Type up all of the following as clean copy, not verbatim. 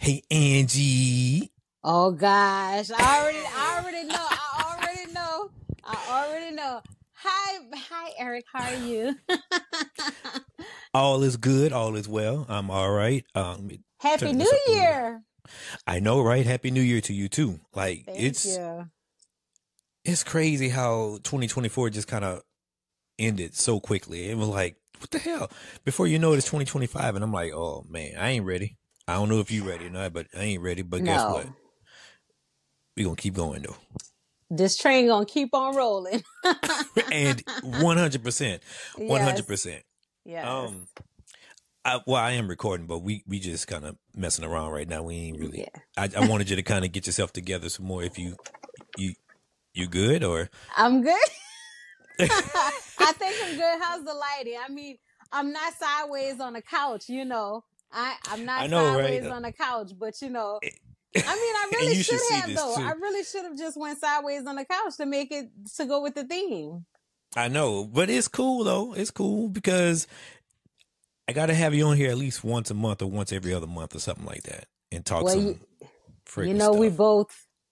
Hey, Angie. Oh gosh, I already know. I already know. Hi, Eric. How are you? All is good. All is well. I'm all right. Happy Turn this New up a little bit. Year. I know, right? Happy New Year to you too. Like Thank it's you. it's crazy how 2024 just kind of ended so quickly. It was like, what the hell? Before you know it, it's 2025, and I'm like, oh man, I ain't ready. I don't know if you ready or not, but I ain't ready. But guess what? No, We gonna keep going though. this train gonna keep on rolling. And 100%, Yes, 100%. yes, Um, I am recording, but we just kind of messing around right now. We ain't really. yeah. I wanted you to kind of get yourself together some more. If you you good or I'm good. I think I'm good. How's the lighting? I mean, I'm not sideways on the couch. I'm I not know, right? sideways on the couch, but I mean, I And really you should should see have this though. I too. really should have just went sideways on the couch to make it to go with the theme. I know, but it's cool though. It's cool because I got to have you on here at least once a month or once every other month or something like that, and talk Well, some freaking we stuff. both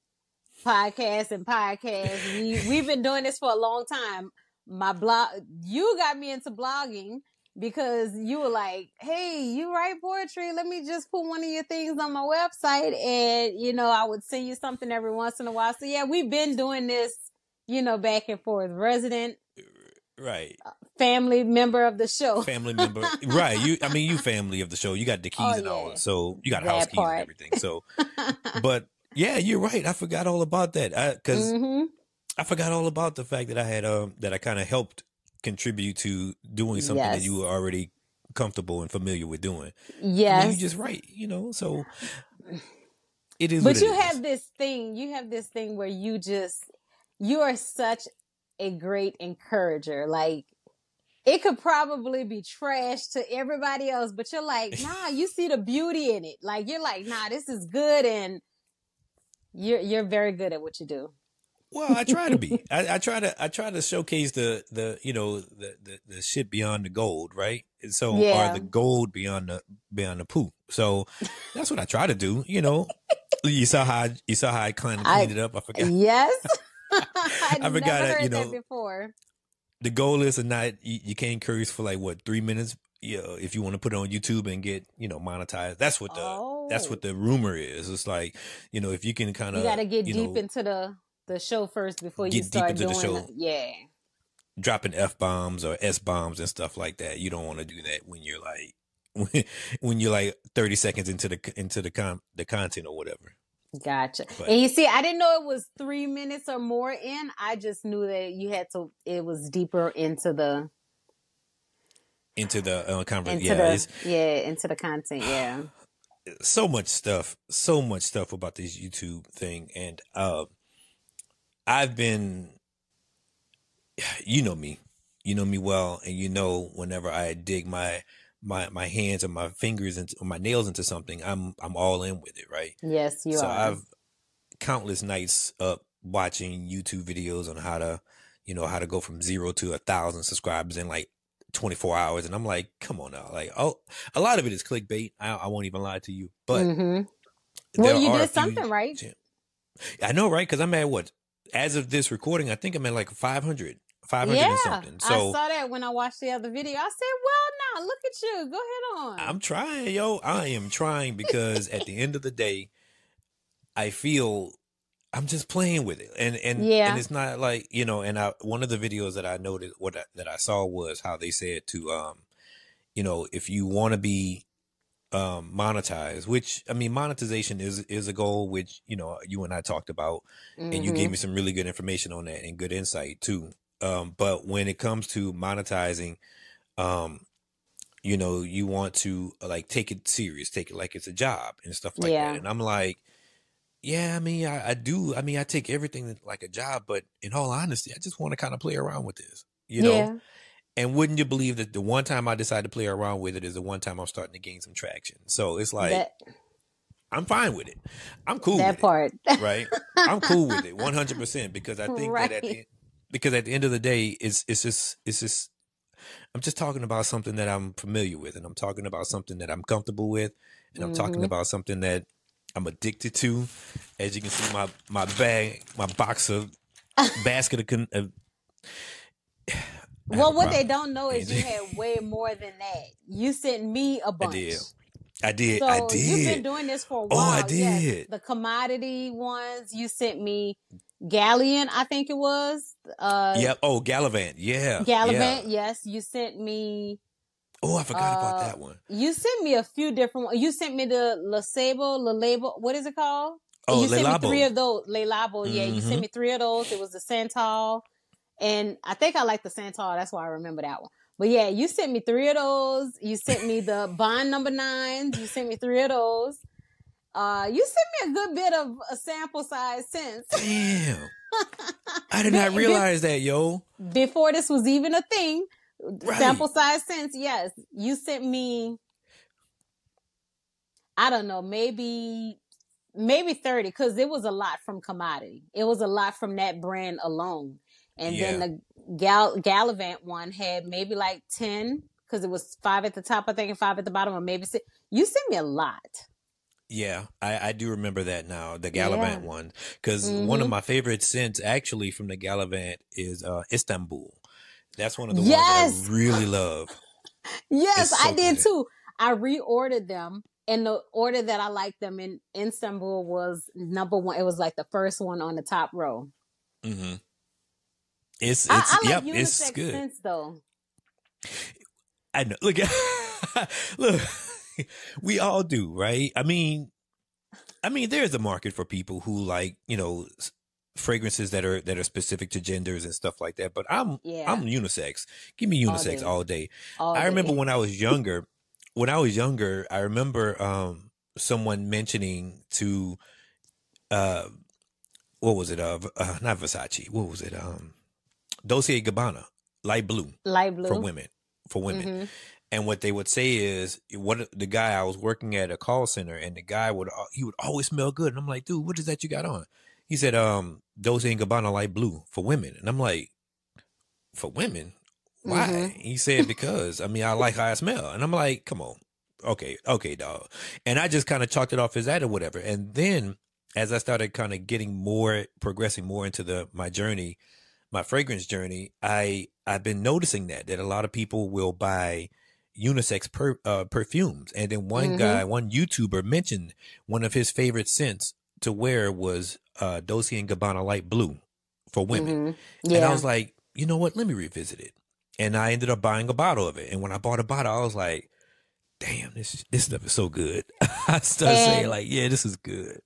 podcast. We've been doing this for a long time. My blog, you got me into blogging because you were like, "Hey, you write poetry? Let me just put one of your things on my website." And I would send you something every once in a while. So yeah, we've been doing this, back and forth. Resident Right. family member of the show. Family member, right? You family of the show. You got the Oh keys and all, yeah, so you got house that keys and part. everything. So, but yeah, you're right. I forgot all about that because Mm-hmm. I forgot all about the fact that I had that I kind of helped contribute to doing something that you Yes. were already comfortable and familiar with doing. I mean, you Yes. just right, so it is what But it is. you have this thing where you are such a great encourager. Like it could probably be trash to everybody else, but you're like, nah, you see the beauty in it. Like you're like, nah, this is good, and you're very good at what you do. Well, I try to be. I try to showcase the the shit beyond the gold, right? And so, or the Yeah. gold beyond the poop. So that's what I try to do. You saw how I kind of cleaned I it up. I forgot. Yes. I I forgot never that. heard that before. The goal is to not you can't curse for like what 3 minutes. If you want to put it on YouTube and get monetized, that's what Oh. the rumor is. It's like if you can kind You got of to get deep into the show first before you get deep start into the doing show, yeah. dropping F bombs or S bombs and stuff like that. You don't want to do that when you're like when you're like 30 seconds into the content or whatever. Gotcha. But And you see, I didn't know it was 3 minutes or more in. I just knew that it was deeper into the conversation, into yeah, the, it's yeah, into the content. Yeah. so much stuff about this YouTube thing, and I've been, me, you know me well, and whenever I dig my hands or my fingers or my nails into something, I'm all in with it, right? Yes, you So are. I've countless nights up watching YouTube videos on how to go from 0 to 1,000 subscribers in like 24 hours, and I'm like, come on now, like, oh, a lot of it is clickbait. I won't even lie to you, but Mm-hmm. Well, there you are a did few. something right. I know, right? Because I'm at what, as of this recording, I think I'm at like 500 and Yeah. something. I So saw that when I watched the other video. I said, well, now look at you. Go ahead on. I'm trying, yo. I am trying because at the end of the day, I feel I'm just playing with it, and Yeah. it's not like And one of the videos that I noted, that I saw was how they said to if you want to be monetized, which I mean, monetization is a goal, which you and I talked about, and you gave Mm-hmm. me some really good information on that and good insight too. But when it comes to monetizing, um, you want to like take it serious, take it like it's a job and stuff like that. Yeah. And I'm like, yeah, I mean, I do. I mean, I take everything like a job, but in all honesty, I just want to kind of play around with this. Yeah. And wouldn't you believe that the one time I decide to play around with it is the one time I'm starting to gain some traction. So it's like, That I'm fine with it. I'm cool that with it. part. Right. I'm cool with it 100% because I think that Right. because at the end of the day, it's just, I'm just talking about something that I'm familiar with, and I'm talking about something that I'm comfortable with, and I'm talking Mm-hmm. about something that I'm addicted to. As you can see, my bag, my box of basket of Well, what they don't know is you had way more than that. You sent me a bunch. I did. So you've been doing this for a while. Oh, I did. Yes, the commodity ones. You sent me Galleon, I think it was. Yep. Oh, Gallivant. Yeah. Gallivant. Yeah. Yes. You sent me. Oh, I forgot about that one. You sent me a few different ones. You sent me the Le Labo. What is it called? Oh, you sent Le me 3 of those. Le Labo. Yeah. You sent me 3 of those. It was the Santal. And I think I like the Santal. That's why I remember that one. But yeah, you sent me 3 of those. You sent me the Bond number 9s. You sent me 3 of those. You sent me a good bit of a sample size since. Damn. I did not realize that, yo. Before this was even a thing. Right. Sample size since, yes. You sent me, I don't know, maybe 30, because it was a lot from commodity. It was a lot from that brand alone. And then the Gallivant one had maybe like 10, because it was 5 at the top, I think, and 5 at the bottom, or maybe 6. You sent me a lot. Yeah, I do remember that now, the Gallivant one. Because one of my favorite scents actually from the Gallivant is Istanbul. That's one of the ones that I really love. Yes, so I did too. I reordered them. And the order that I liked them in Istanbul was number 1. It was like the first one on the top row. Mm-hmm. I like unisex it's good. scents, though. I know. Look, look, we all do, right? I mean, there's a market for people who like, fragrances that are specific to genders and stuff like that. But I'm unisex. Give me unisex all day. I remember when I was younger. I remember someone mentioning to what was it? Not Versace. What was it? Dolce & Gabbana, light blue for women. Mm-hmm. And what they would say is, the guy, I was working at a call center, and the guy would always smell good. And I'm like, dude, what is that you got on? He said, Dolce & Gabbana light blue for women. And I'm like, for women? Why? Mm-hmm. He said, because, I like how I smell. And I'm like, come on. Okay, dog. And I just kind of chalked it off as that or whatever. And then as I started kind of progressing more into my journey, my fragrance journey, I've been noticing that a lot of people will buy unisex perfumes. And then one YouTuber mentioned one of his favorite scents to wear was Dolce & Gabbana light blue for women. Mm-hmm. Yeah. And I was like, you know what? Let me revisit it. And I ended up buying a bottle of it. And when I bought a bottle, I was like, damn, this stuff is so good. I started saying like, yeah, this is good.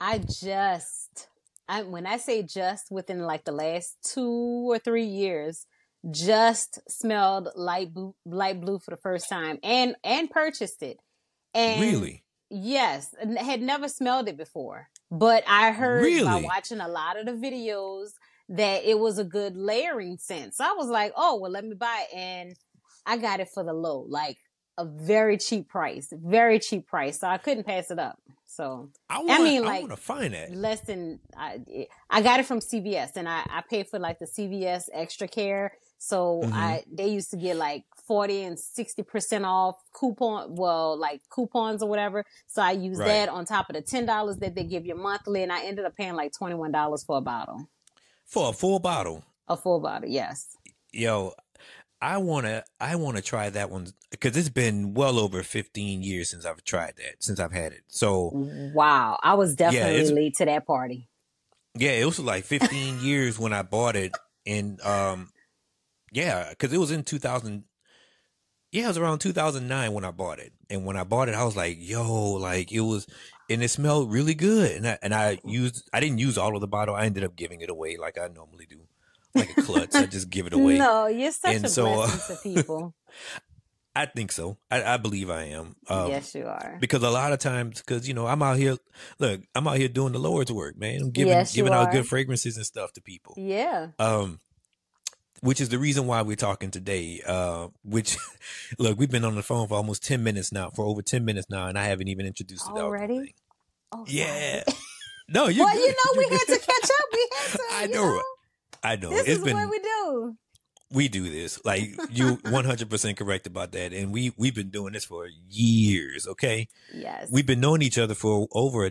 When I say just, within like the last 2 or 3 years, just smelled light blue for the first time and purchased it. And really? Yes. Had never smelled it before. But I heard by watching a lot of the videos that it was a good layering scent. So I was like, oh, well, let me buy it. And I got it for the low, like a very cheap price. So I couldn't pass it up. So I want to find it. Less than I got it from CVS, and I paid for like the CVS extra care. So they used to get like 40 and 60% off coupons or whatever. So I used that on top of the $10 that they give you monthly, and I ended up paying like $21 for a bottle. For a full bottle. A full bottle, yes. Yo, I wanna try that one because it's been well over 15 years since I've tried that, since I've had it. So wow, I was definitely late to that party. Yeah, it was like 15 years when I bought it, and because it was in 2000. Yeah, it was around 2009 when I bought it, and when I bought it, I was like, yo, like it was, and it smelled really good, and I didn't use all of the bottle. I ended up giving it away like I normally do. Like a klutz. I just give it away. No, you're such a blessing to people. I think so. I believe I am. Yes, you are. Because a lot of times, I'm out here doing the Lord's work, man. I'm giving out good fragrances and stuff to people. Yeah. Which is the reason why we're talking today. Which, look, we've been on the phone for over 10 minutes now, and I haven't even introduced it already. Oh, yeah. No, you. Well, we had to catch up. We had to. I know. This is what we do. We do this. Like, you're 100% correct about that. And we've been doing this for years, okay? Yes. We've been knowing each other for over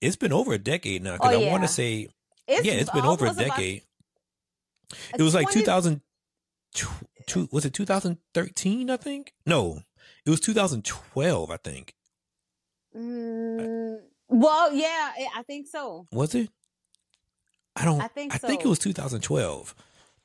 it's been over a decade now. Oh Because I want to yeah, say, it's yeah, it's been over a almost about decade. It was like 20. 2002. Was it 2013? I think. No, it was 2012. I think. Well, yeah, I think so. Was it? I think I think it so. was 2012.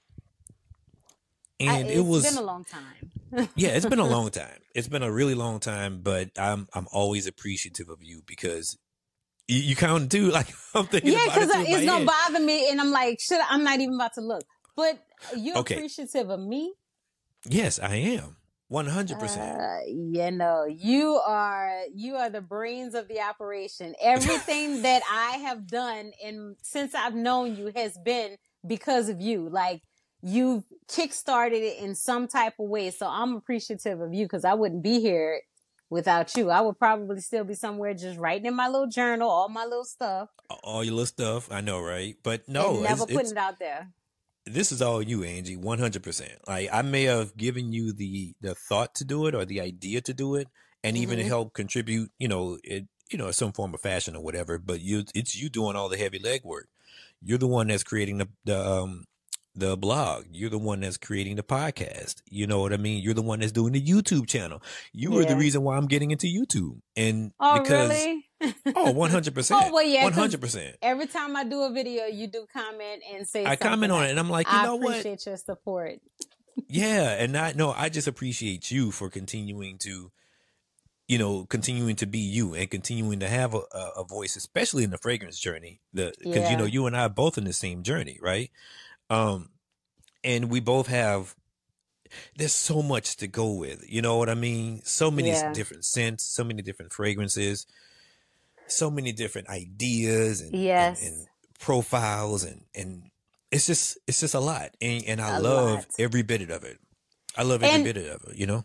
And it It's been was, a long time. yeah, it's been a long time. It's been a really long time, but I'm always appreciative of you because you count too. Like I'm thinking Yeah, about because it too in it's my gonna head. bother me, and I'm like, I'm not even about to look. But you Okay. appreciative of me? Yes, I am. 100%. You know, you are the brains of the operation. Everything that I have done and since I've known you has been because of you. Like you've kickstarted it in some type of way. So I'm appreciative of you because I wouldn't be here without you. I would probably still be somewhere just writing in my little journal, all my little stuff, All your little stuff. I know, right? But no, and never putting it out there. this is all you, Angie. 100%. Like I may have given you the thought to do it or the idea to do it, and even help contribute. Some form of fashion or whatever. But it's you doing all the heavy legwork. You're the one that's creating the blog. You're the one that's creating the podcast. You know what I mean? You're the one that's doing the YouTube channel. You were the reason why I'm getting into YouTube. And because really? 100%. Oh, well, yeah, 100%. Every time I do a video, you do comment and say I comment on it and I'm like, you know what? I appreciate your support. Yeah. And I just appreciate you for continuing to be you and continuing to have a voice, especially in the fragrance journey. Because, you and I are both in the same journey, right? And we both there's so much to go with, you know what I mean? So many different scents, so many different fragrances, so many different ideas and profiles and it's just a lot. And I love every bit of it. I love every bit of it, you know?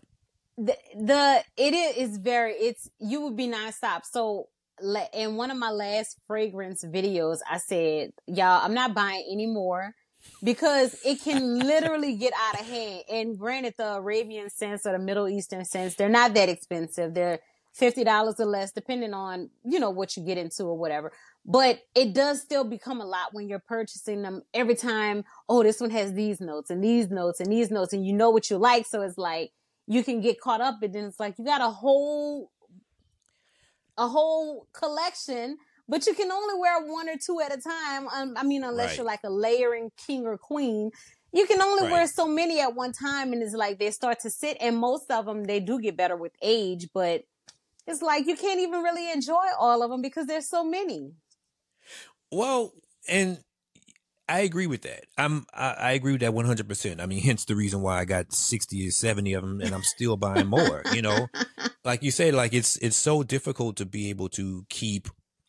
You would be nonstop. So in one of my last fragrance videos, I said, y'all, I'm not buying anymore because it can literally get out of hand. And granted, the Arabian scents or the Middle Eastern scents, they're not that expensive. They're $50 or less, depending on, what you get into or whatever. But it does still become a lot when you're purchasing them every time. Oh, this one has these notes and these notes and these notes, and you know what you like. So it's like, you can get caught up, and then it's like you got a whole collection, but you can only wear one or two at a time. Unless you're like a layering king or queen, you can only wear so many at one time, and it's like they start to sit. And most of them, they do get better with age, but it's like you can't even really enjoy all of them because there's so many. Well, and I agree with that. I agree with that 100%. I mean, hence the reason why I got 60 or 70 of them and I'm still buying more, like you said, like it's so difficult to be able to keep,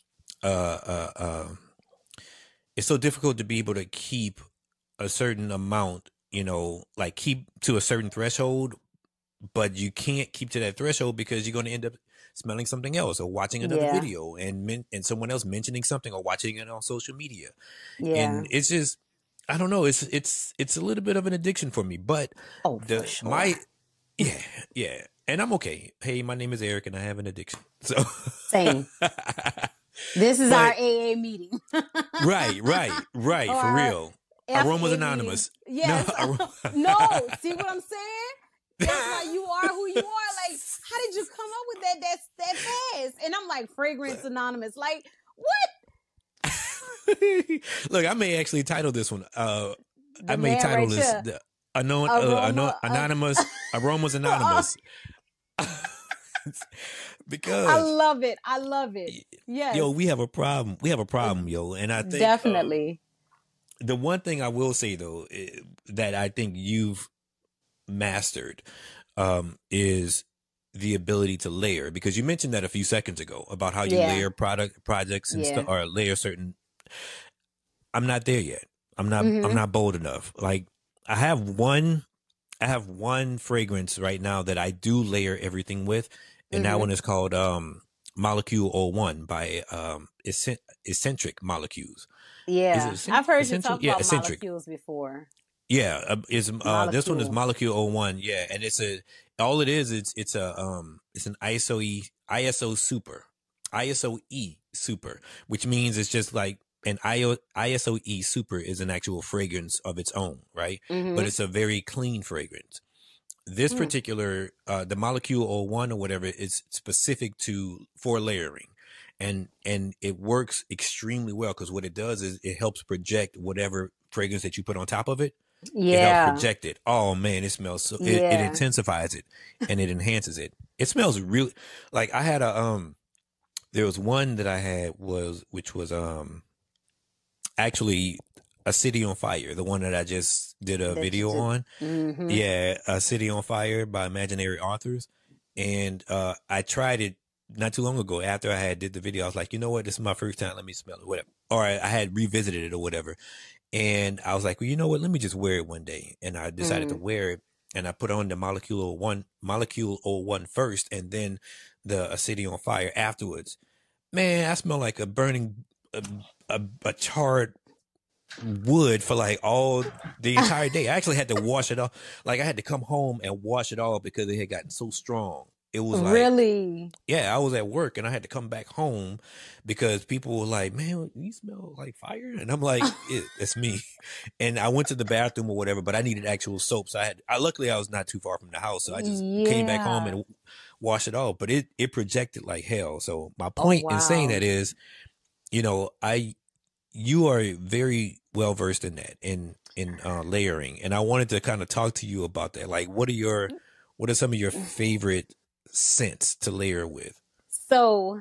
it's so difficult to be able to keep a certain amount, like keep to a certain threshold, but you can't keep to that threshold because you're going to end up smelling something else or watching another video and someone else mentioning something or watching it on social media. And it's just, I don't know. It's a little bit of an addiction for me, but for sure. Yeah. And I'm okay. Hey, my name is Eric and I have an addiction. So same. This is our AA meeting. Right. For real. Aromas Anonymous. Yes. No, see what I'm saying? That's why you are who you are. Like, how did you come up with that fast? And I'm like, Fragrance Anonymous. Like, what? Look, I may actually title this one. I may title this the Anonymous Aromas Anonymous. Because I love it. Yes. Yo, we have a problem. Yo. And I think definitely. The one thing I will say though, that I think you've mastered, is the ability to layer, because you mentioned that a few seconds ago about how you layer projects and stuff, or layer certain. I'm not there yet. I'm not bold enough. Like I have one fragrance right now that I do layer everything with. And that one is called Molecule 01 by Eccentric Molecules. Yeah, I've heard you talk about Eccentric molecules before. Yeah, this one is Molecule 01. Yeah, and it's an ISO Super. ISO-E Super, which means it's just like an ISO-E Super is an actual fragrance of its own, right? But Mm-hmm. it's a very clean fragrance. This Mm. particular, the Molecule 01 or whatever, is specific for layering. And it works extremely well because what it does is it helps project whatever fragrance that you put on top of it. It helps Yeah. project it. Oh man, it smells so it Yeah. intensifies it and it enhances it. It smells really like I had there was one that I had which was actually A City on Fire, the one that I just did a That you video just. on. Mm-hmm. Yeah, A City on Fire by Imaginary Authors. And I tried it not too long ago after I had did the video. I was like, you know what, this is my first time, let me smell it, whatever. Or I had revisited it or whatever. And I was like, well, you know what, let me just wear it one day. And I decided to Mm. wear it, and I put on the Molecule 01 first, and then the A City on Fire afterwards. Man, I smell like a burning, a charred wood for like all the entire day. I actually had to wash it off. Like I had to come home and wash it off because it had gotten so strong. It was like, Really? yeah, I was at work and I had to come back home because people were like, man, you smell like fire. And I'm like, it's me. And I went to the bathroom or whatever, but I needed actual soap. So luckily I was not too far from the house. So I just came back home Yeah. and washed it off, but it projected like hell. So my Oh, point in saying wow. that is, you know, you are very well versed in that, in layering, and I wanted to kind of talk to you about that. Like, what are some of your favorite scents to layer with? So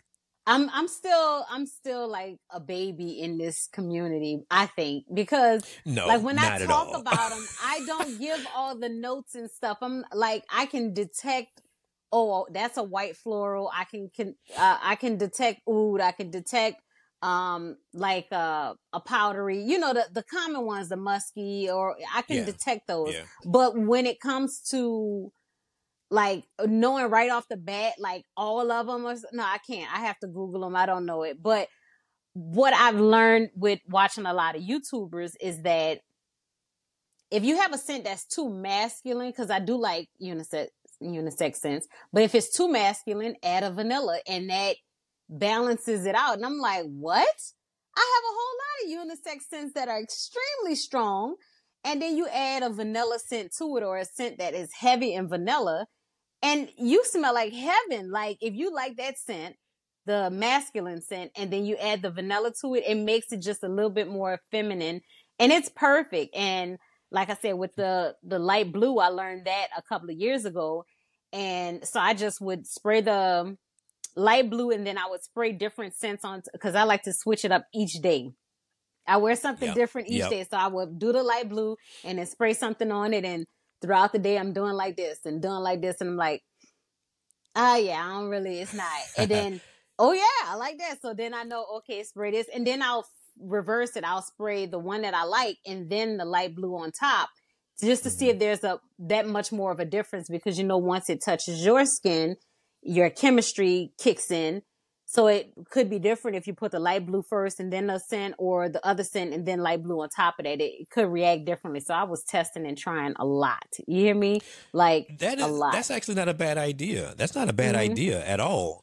I'm still like a baby in this community, I think, because like No, when I not at talk all. about them, I don't give all the notes and stuff. I'm like, I can detect, oh, that's a white floral. I can detect oud. I can detect like a powdery, the common ones, the musky, or I can Yeah, detect those. yeah, But when it comes to like knowing right off the bat, like all of them, no, I can't. I have to Google them. I don't know it. But what I've learned with watching a lot of YouTubers is that if you have a scent that's too masculine, because I do like unisex scents, but if it's too masculine, add a vanilla, and that balances it out. And I'm like, what? I have a whole lot of unisex scents that are extremely strong, and then you add a vanilla scent to it, or a scent that is heavy in vanilla, and you smell like heaven. Like if you like that scent, the masculine scent, and then you add the vanilla to it, it makes it just a little bit more feminine, and it's perfect. And like I said, with the light blue, I learned that a couple of years ago, and so I just would spray the light blue, and then I would spray different scents on, because I like to switch it up each day. I wear something yep, different each yep. day. So I would do the light blue and then spray something on it. And throughout the day, I'm doing like this and doing like this. And I'm like, yeah, I don't really, it's not. And then, oh yeah, I like that. So then I know, okay, spray this. And then I'll reverse it. I'll spray the one that I like and then the light blue on top, just to see Hmm. if there's that much more of a difference, because once it touches your skin, your chemistry kicks in. So it could be different if you put the light blue first and then the scent, or the other scent and then light blue on top of that. It could react differently. So I was testing and trying a lot. You hear me? Like a lot. That's actually not a bad idea. That's not a bad Mm-hmm. idea at all.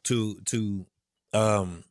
Um,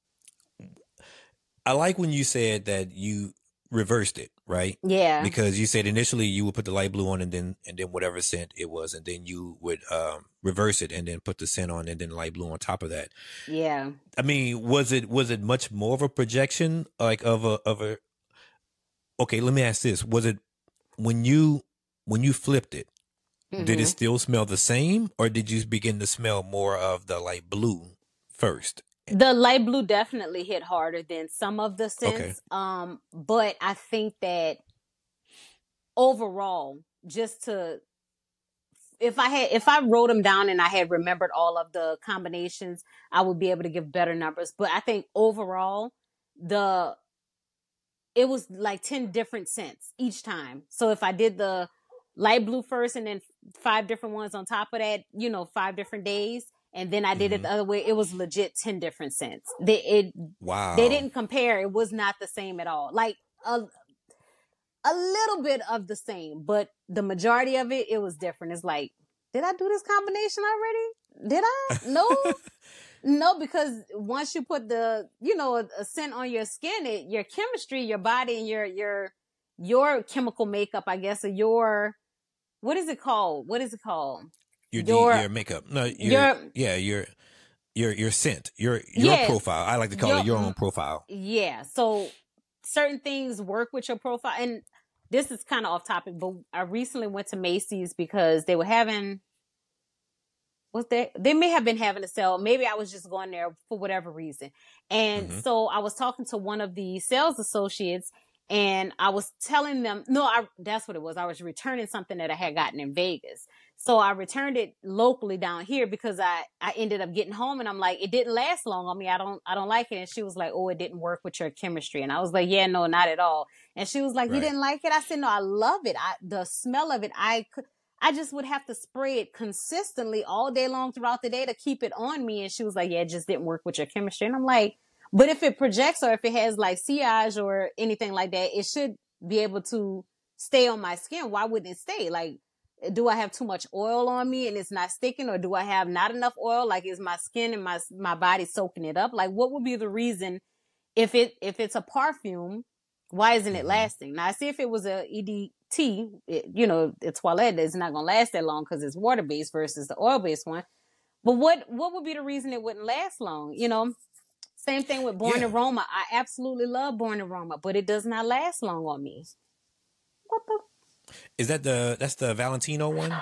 I like when you said that you reversed it, right? Yeah. Because you said initially you would put the light blue on and then whatever scent it was, and then you would reverse it and then put the scent on and then light blue on top of that. Yeah. I mean, was it much more of a projection, like of a okay, let me ask this. Was it when you flipped it, did it Mm-hmm. still smell the same, or did you begin to smell more of the light blue first? The light blue definitely hit harder than some of the Okay. scents. But I think that overall, just to if I wrote them down and I had remembered all of the combinations, I would be able to give better numbers. But I think overall, the it was like 10 different scents each time. So if I did the light blue first and then 5 different ones on top of that, 5 different days, and then I did it Hmm. the other way, it was legit 10 different scents. They Wow. didn't compare. It was not the same at all. Like a little bit of the same, but the majority of it was different. It's like, did I do this combination already? Did I? No. No, because once you put the, a scent on your skin, your chemistry, your body, and your chemical makeup, I guess, or your, what is it called? What is it called? Your makeup. No, your scent, your profile. I like to call it your own profile. Yeah. So certain things work with your profile. And this is kind of off topic, but I recently went to Macy's because they were having, they may have been having a sale. Maybe I was just going there for whatever reason. And so I was talking to one of the sales associates and I was telling them, that's what it was. I was returning something that I had gotten in Vegas. So I returned it locally down here because I ended up getting home and I'm like, it didn't last long on me. I don't like it. And she was like, oh, it didn't work with your chemistry. And I was like, yeah, no, not at all. And she was like, you didn't like it? I said, no, I love it. The smell of it, I just would have to spray it consistently all day long throughout the day to keep it on me. And she was like, yeah, it just didn't work with your chemistry. And I'm like, but if it projects or if it has like sillage or anything like that, it should be able to stay on my skin. Why wouldn't it stay? Like, do I have too much oil on me and it's not sticking? Or do I have not enough oil? Like, is my skin and my body soaking it up? Like, what would be the reason if it's a perfume, why isn't it lasting? Now, I see if it was a EDT, the toilette is not going to last that long because it's water-based versus the oil-based one. But what would be the reason it wouldn't last long? Same thing with Born Aroma. I absolutely love Born Aroma, but it does not last long on me. What the? Is that's the Valentino one?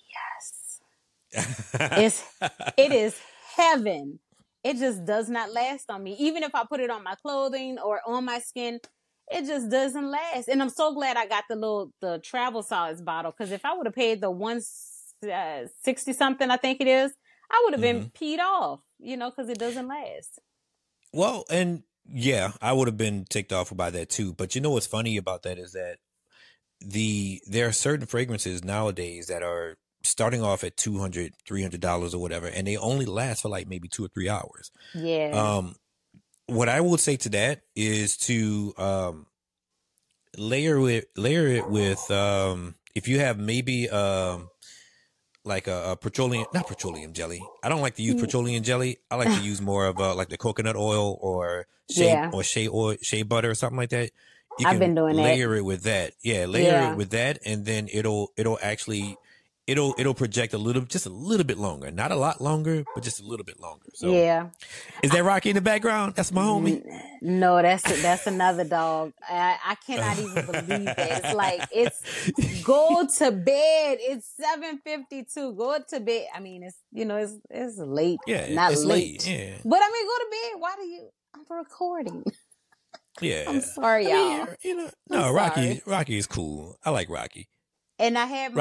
Yes. It is heaven. It just does not last on me. Even if I put it on my clothing or on my skin, it just doesn't last. And I'm so glad I got the travel size bottle, because if I would have paid the 160 something, I think it is, I would have been peed off, because it doesn't last. Well, and yeah, I would have been ticked off by that too. But what's funny about that is that there are certain fragrances nowadays that are starting off at $200, $300 or whatever, and they only last for like maybe 2 or 3 hours. Yeah. What I would say to that is to layer it with if you have maybe like a not petroleum jelly. I don't like to use petroleum jelly. I like to use more of like the coconut oil or shea butter or something like that. I've been doing that. Layer it with that. Yeah, layer it with that, and then it'll actually project just a little bit longer. Not a lot longer, but just a little bit longer. So yeah. Is that Rocky in the background? That's my homie. No, that's another dog. I cannot even believe that. It's like, it's go to bed. It's 7:52. Go to bed. I mean, it's late. Yeah, not it's late. Yeah. But I mean, go to bed. Why do you? I'm recording. Yeah. I'm sorry, y'all. No, Rocky is cool. I like Rocky. And I had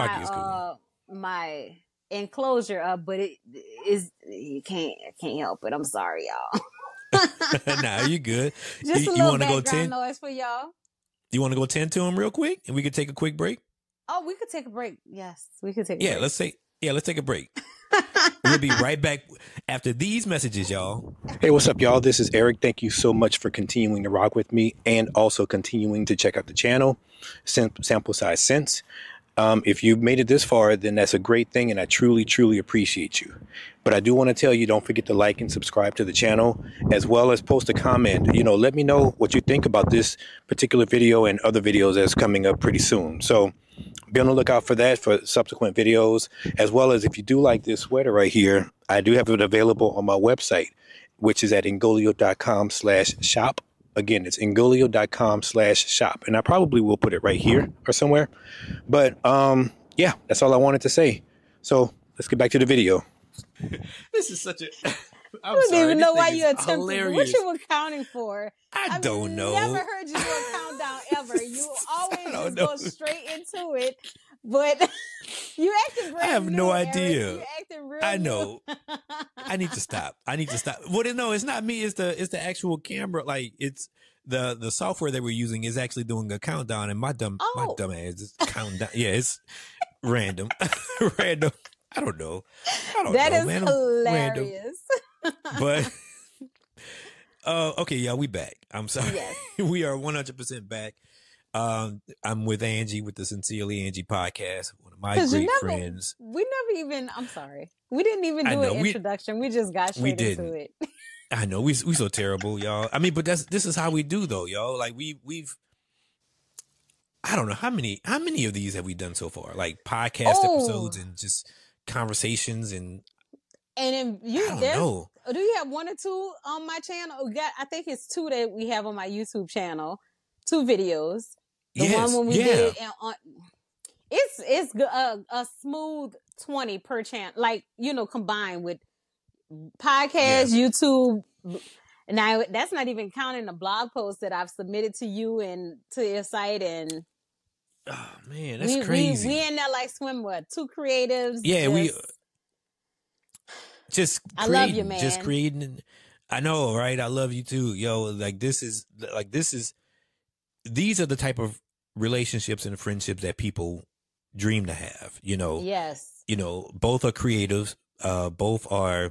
my enclosure up, but it is, I can't help it. I'm sorry, y'all. Nah, you good. Just a little background noise for y'all. You want to go 10 to him real quick, and we could take a quick break? Oh, we could take a break. Yes, we could take a break. Let's take a break. We'll be right back after these messages, y'all. Hey, what's up, y'all? This is Eric. Thank you so much for continuing to rock with me and also continuing to check out the channel, Sample Size Scents. If you've made it this far, then that's a great thing, and I truly, truly appreciate you. But I do want to tell you, don't forget to like and subscribe to the channel, as well as post a comment. Let me know what you think about this particular video and other videos that's coming up pretty soon. So be on the lookout for that, for subsequent videos, as well as if you do like this sweater right here, I do have it available on my website, which is at ingolio.com/shop. Again, it's ingolio.com/shop. And I probably will put it right here or somewhere. But yeah, that's all I wanted to say. So let's get back to the video. This is such a... I don't even know why you attempted. What you were counting for? I don't know. Never heard you do a countdown ever. You always just go straight into it. But you acting brand I have no Eric. idea. You acting real I know. I need to stop. Well, no, it's not me. It's the actual camera. Like, it's the software that we're using is actually doing a countdown, and my dumb ass is counting down. Yeah, it's random. Random. I don't know. That is hilarious. But okay, y'all, we back. I'm sorry. Yes. We are 100% back. I'm with Angie with the Sincerely Angie podcast, one of my 'Cause great friends. we never even, I'm sorry. We didn't even I do know an introduction. We just got we straight into didn't. it. I know we so terrible, y'all. I mean, but this is how we do though, y'all. Like we've I don't know how many of these have we done so far? Like podcast episodes and just conversations and then I don't know. Do you have 1 or 2 on my channel? I think it's 2 that we have on my YouTube channel. 2 videos. The one when we did it on. It's a smooth 20 per channel, like, you know, combined with podcast, YouTube. Now that's not even counting the blog posts that I've submitted to you and to your site. And oh man, that's crazy. We in there like swim what 2 creatives. Yeah, I love you, man. Just creating. I know, right? I love you too, yo. Like these are the type of relationships and friendships that people dream to have, you know. Yes. You know, both are creatives, both are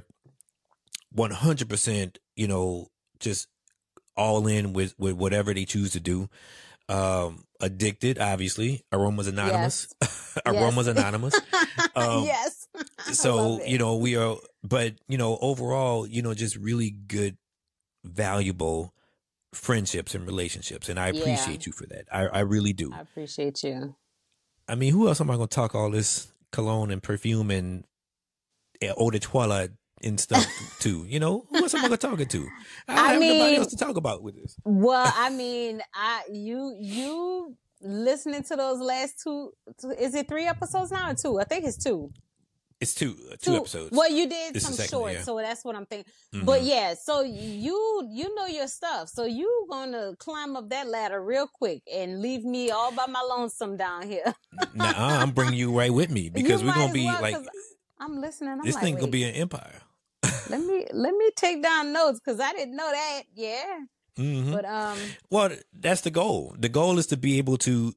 100%, you know, just all in with whatever they choose to do. Addicted, obviously. Aromas Anonymous. Yes. Aromas Anonymous. Yes. So, you know, we are, but, you know, overall, you know, just really good, valuable friendships and relationships. And I appreciate you for that. I really do. I appreciate you. I mean, who else am I going to talk all this cologne and perfume and eau de toilette and stuff to? You know, who else am I going to talk it to? I have nobody else to talk about with this. Well, I mean, you listening to those last 2, is it 3 episodes now or 2? I think it's 2. It's two episodes. Well, you did this some shorts, so that's what I'm thinking. Mm-hmm. But yeah, so you know your stuff. So you gonna climb up that ladder real quick and leave me all by my lonesome down here. Nah, I'm bringing you right with me because we're gonna be like. I'm listening. This thing gonna be an empire. let me take down notes because I didn't know that. Yeah. Mm-hmm. But well, that's the goal. The goal is to be able to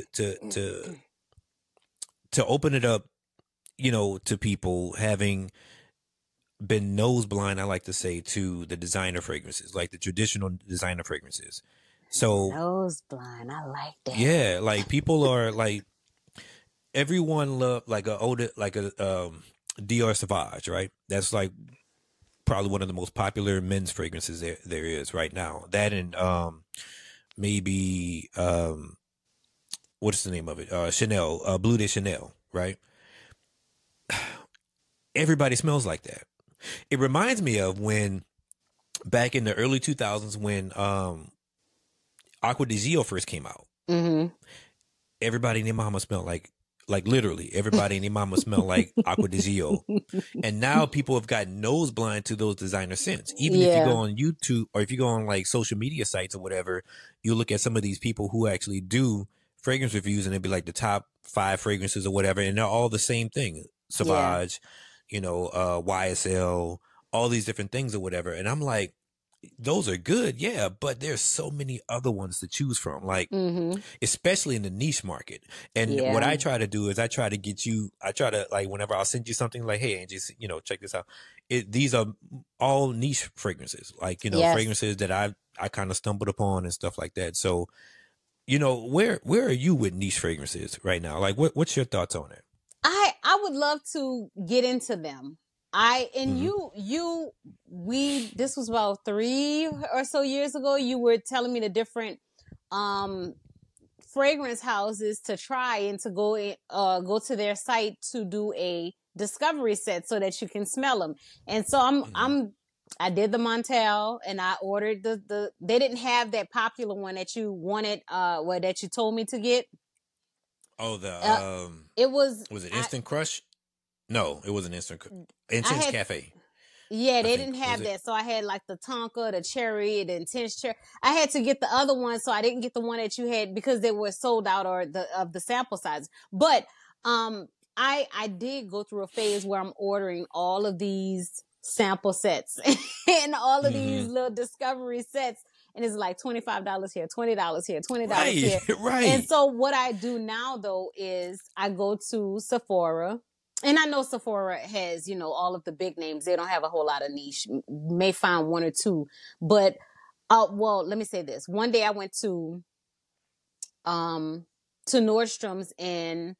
open it up, you know, to people having been nose blind, I like to say, to the designer fragrances, like the traditional designer fragrances. So nose blind, I like that. Yeah, like people are like, everyone love like a Dior Sauvage, right? That's like probably one of the most popular men's fragrances there is right now. That and maybe what's the name of it? Chanel, Bleu de Chanel, right? Everybody smells like that. It reminds me of when back in the early 2000s when Acqua di Gio first came out. Mm-hmm. Everybody in their mama smelled like literally everybody in their mama smelled like Acqua di Gio. And now people have gotten nose blind to those designer scents. Even if you go on YouTube or if you go on like social media sites or whatever, you look at some of these people who actually do fragrance reviews and it'd be like the top 5 fragrances or whatever. And they're all the same thing. Sauvage, you know, YSL, all these different things or whatever. And I'm like, those are good, yeah, but there's so many other ones to choose from, like, especially in the niche market. And what I try to do is I try to like, whenever I'll send you something like, hey, Angie, you know, check this out. These are all niche fragrances, like, you know, fragrances that I kind of stumbled upon and stuff like that. So, you know, where are you with niche fragrances right now? Like, what's your thoughts on it? I would love to get into them. This was about 3 or so years ago. You were telling me the different fragrance houses to try and to go to their site to do a discovery set so that you can smell them. And so I did the Montel and I ordered they didn't have that popular one that you wanted, that you told me to get. Oh, it was it Instant Crush? No, it wasn't Instant Intense Cafe. Yeah, they didn't have that. So I had like the Tonka, the Cherry, the Intense Cherry. I had to get the other one, so I didn't get the one that you had because they were sold out of the sample size. But I did go through a phase where I'm ordering all of these sample sets and all of these little discovery sets. And it's like $25 here, $20 here, $20 here. Right. And so what I do now though is I go to Sephora. And I know Sephora has, you know, all of the big names. They don't have a whole lot of niche. May find 1 or 2. But, well, let me say this. One day I went to to Nordstrom's in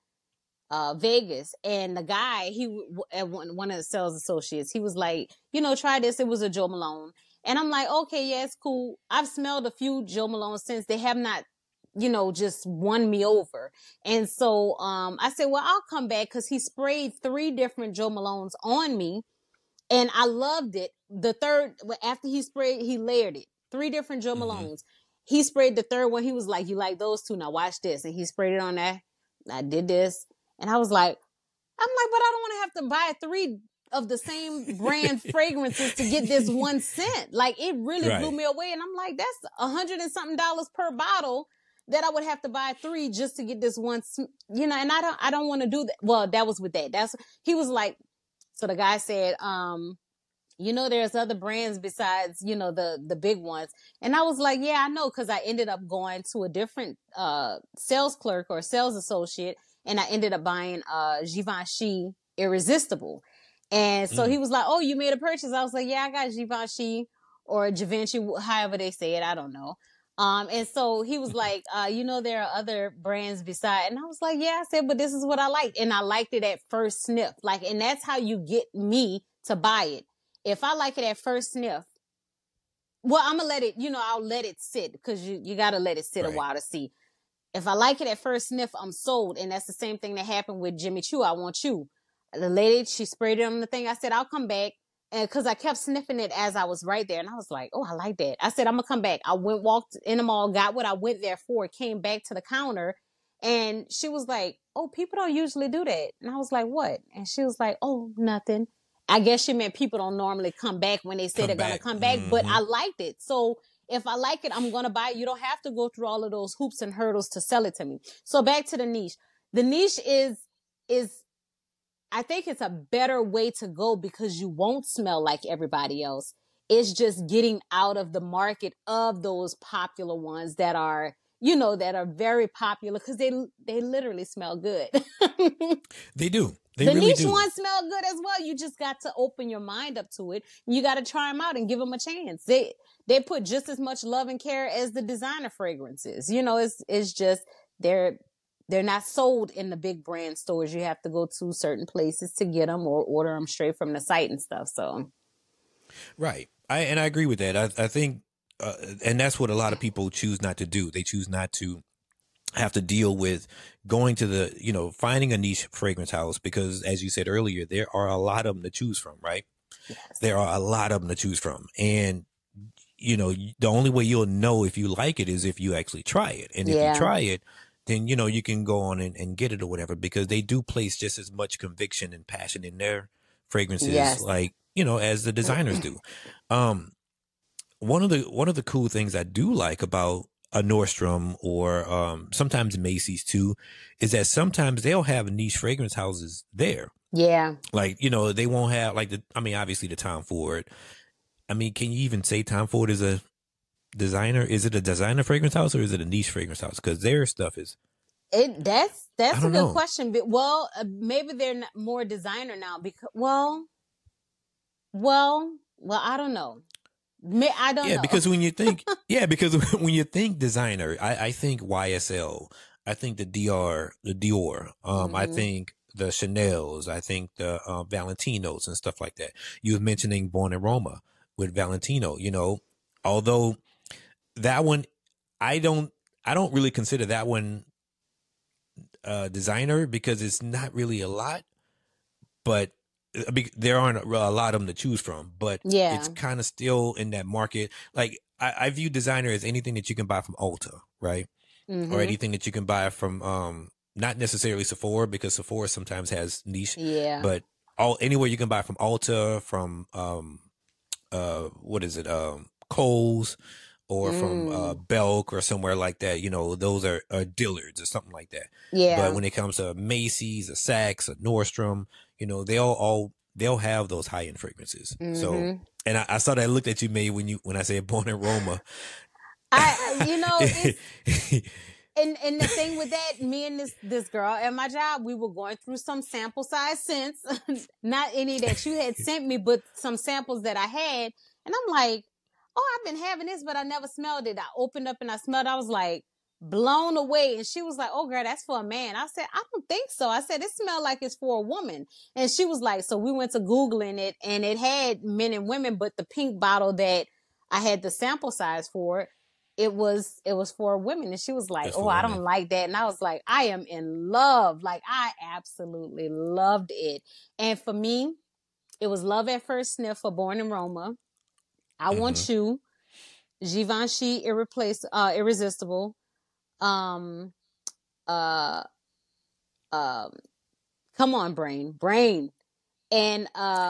Vegas, and the guy, one of the sales associates, he was like, try this. It was a Jo Malone, and I'm like, okay, yeah, it's cool. I've smelled a few Jo Malone since. They have not, just won me over. And so I said, well, I'll come back, because he sprayed 3 different Jo Malones on me, and I loved it. The third, after he sprayed, he layered it. 3 different Jo Malones. He sprayed the third one. He was like, you like those 2? Now watch this. And he sprayed it on there. I did this. And I was like, but I don't want to have to buy 3 of the same brand fragrances to get this one scent. Like, it really blew me away. And I'm like, that's $100 and something per bottle that I would have to buy 3 just to get this one, and I don't want to do that. Well, that was with that. He was like, so the guy said, there's other brands besides, the big ones. And I was like, yeah, I know. 'Cause I ended up going to a different, sales clerk or sales associate, and I ended up buying, Givenchy Irresistible. And so he was like, oh, you made a purchase. I was like, yeah, I got Givenchy or Givenchy, however they say it. I don't know. And so he was like, there are other brands beside. And I was like, yeah, I said, but this is what I liked. And I liked it at first sniff. Like, and that's how you get me to buy it. If I like it at first sniff, well, I'm gonna let it, I'll let it sit, because you got to let it sit a while to see. If I like it at first sniff, I'm sold. And that's the same thing that happened with Jimmy Choo. I Want You. The lady, she sprayed it on the thing. I said, I'll come back. And because I kept sniffing it as I was right there. And I was like, oh, I like that. I said, I'm going to come back. I walked in the mall, got what I went there for, came back to the counter. And she was like, oh, people don't usually do that. And I was like, what? And she was like, oh, nothing. I guess she meant people don't normally come back when they say they're going to come back. But I liked it. So if I like it, I'm going to buy it. You don't have to go through all of those hoops and hurdles to sell it to me. So back to the niche. The niche is I think it's a better way to go, because you won't smell like everybody else. It's just getting out of the market of those popular ones that are, that are very popular, because they literally smell good. They do. The really niche ones smell good as well. You just got to open your mind up to it. You got to try them out and give them a chance. They put just as much love and care as the designer fragrances. It's just they're not sold in the big brand stores. You have to go to certain places to get them, or order them straight from the site and stuff. So, right. I agree with that. I think, and that's what a lot of people choose not to do. They choose not to have to deal with going to finding a niche fragrance house, because, as you said earlier, there are a lot of them to choose from, right? Yes. There are a lot of them to choose from. And, the only way you'll know if you like it is if you actually try it. And if you try it, then, you can go on and get it or whatever, because they do place just as much conviction and passion in their fragrances, like, as the designers do. One of the cool things I do like about a Nordstrom, or sometimes Macy's too, is that sometimes they'll have niche fragrance houses there. Yeah. Like, they won't have obviously the Tom Ford. Can you even say Tom Ford is a designer? Is it a designer fragrance house, or is it a niche fragrance house? Because their stuff is that's a good question. But maybe they're not more designer now, because I don't know. I don't know. Because when you think designer, I think YSL, I think the Dior, I think the Chanels, I think the Valentinos and stuff like that. You were mentioning Born in Roma with Valentino, although that one, I don't really consider that one designer, because it's not really a lot, but there aren't a lot of them to choose from, but it's kind of still in that market. Like, I view designer as anything that you can buy from Ulta, right? Or anything that you can buy from, not necessarily Sephora, because Sephora sometimes has niche, but anywhere you can buy from Ulta, from, Kohl's, or from Belk or somewhere like that. Those are Dillard's or something like that. Yeah. But when it comes to Macy's, a Saks, a Nordstrom, they'll have those high end fragrances. So, and I saw that look that you made when I said Born in Roma. And the thing with that, me and this girl at my job, we were going through some sample size scents, not any that you had sent me, but some samples that I had. And I'm like, oh, I've been having this, but I never smelled it. I opened up and I smelled it. I was like, blown away. And she was like, oh girl, that's for a man. I said, I don't think so. I said, it smelled like it's for a woman. And she was like, so we went to Googling it, and it had men and women, but the pink bottle that I had the sample size for, it was for women. And she was like, That's oh, for I women. don't like that. And I was like, I am in love. Like, I absolutely loved it. And for me, it was love at first sniff for Born in Roma. I Want You, Givenchy Irresistible. Come on, Brain. And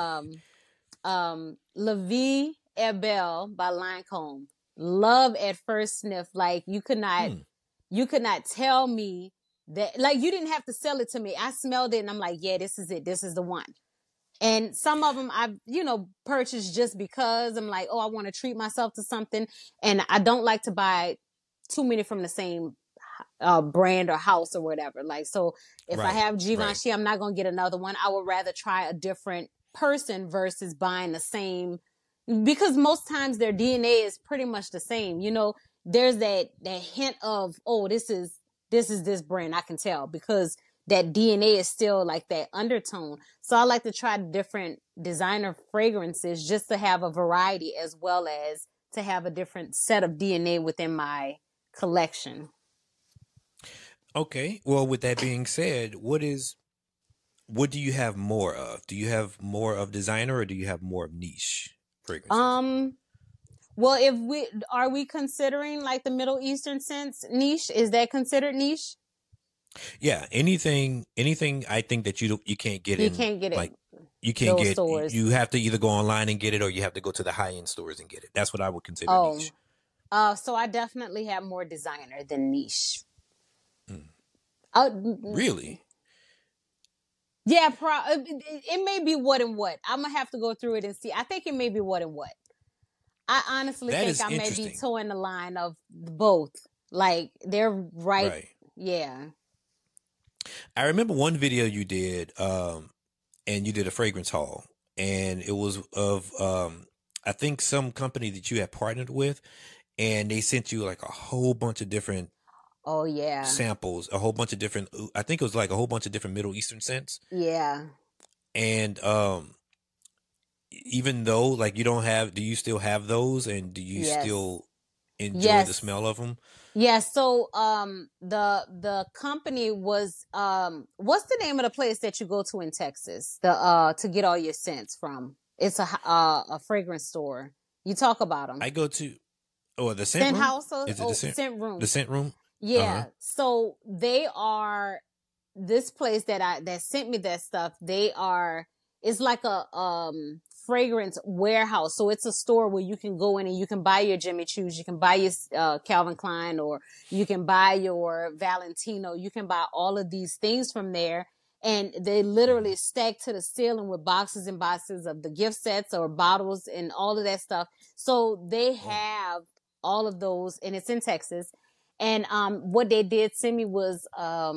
La Vie est Belle by Lancome. Love at first sniff. Like, you could not tell me that, like, you didn't have to sell it to me. I smelled it and I'm like, yeah, this is it. This is the one. And some of them I've, purchased just because I'm like, oh, I want to treat myself to something. And I don't like to buy too many from the same brand or house or whatever. Like, so if I have Givenchy, I'm not going to get another one. I would rather try a different person versus buying the same, because most times their DNA is pretty much the same. There's that hint of, oh, this is this brand. I can tell because that DNA is still like that undertone. So I like to try different designer fragrances just to have a variety, as well as to have a different set of DNA within my collection. Okay. Well, with that being said, what do you have more of? Do you have more of designer, or do you have more of niche fragrances? Well, are we considering like the Middle Eastern scents niche? Is that considered niche? Yeah, anything I think that you can't get You in, can't get it. like you can't Those get stores. you have to either go online and get it, or you have to go to the high-end stores and get it. That's what I would consider niche. So I definitely have more designer than niche. Really? Yeah, it may be what and what. I'm gonna have to go through it and see. I think it may be what and what. I honestly think I may be towing the line of both. Like, they're right. Yeah. I remember one video you did, and you did a fragrance haul, and it was of I think some company that you had partnered with, and they sent you like a whole bunch of different samples, a whole bunch of different, I think it was like a whole bunch of different Middle Eastern scents. Yeah. And even though like do you still have those, and do you still enjoy the smell of them? Yeah, so the company was what's the name of the place that you go to in Texas to get all your scents from? It's a fragrance store. You talk about them. I go to the scent room? House. Is it the scent room? The scent room? Yeah. So they are this place that sent me that stuff. It's like a fragrance warehouse. So it's a store where you can go in and you can buy your Jimmy Choos, you can buy your Calvin Klein, or you can buy your Valentino. You can buy all of these things from there. And they literally stack to the ceiling with boxes and boxes of the gift sets or bottles and all of that stuff. So they have all of those, and it's in Texas. And what they did send me was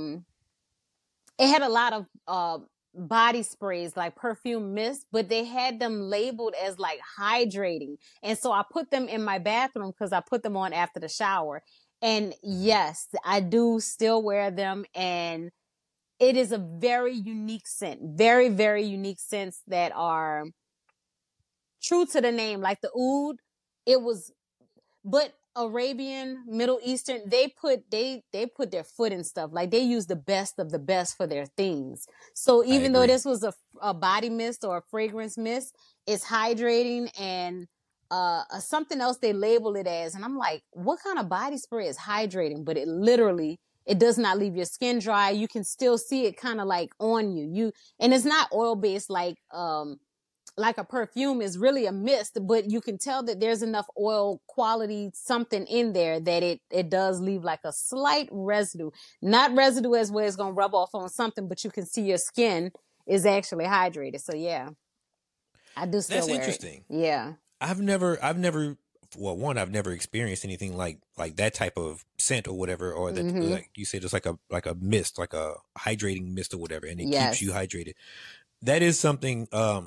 it had a lot of body sprays, like perfume mist, but they had them labeled as like hydrating. And so I put them in my bathroom because I put them on after the shower. And yes, I do still wear them. And it is a very unique scent, very, very unique scents that are true to the name. Like the oud, but Arabian, Middle Eastern, they put their foot in stuff. Like, they use the best of the best for their things. So even though this was a body mist or a fragrance mist, it's hydrating, and something else they label it as. And I'm like, what kind of body spray is hydrating? But it does not leave your skin dry. You can still see it kind of like on you. And it's not oil based like a perfume is really a mist, but you can tell that there's enough oil quality something in there that it does leave like a slight residue. Not residue as where it's going to rub off on something, but you can see your skin is actually hydrated. So yeah, I do still wear it. That's interesting. Yeah. I've never experienced anything like that type of scent or whatever, or that, like you said, it's like a mist, like a hydrating mist or whatever, and it keeps you hydrated. That is something,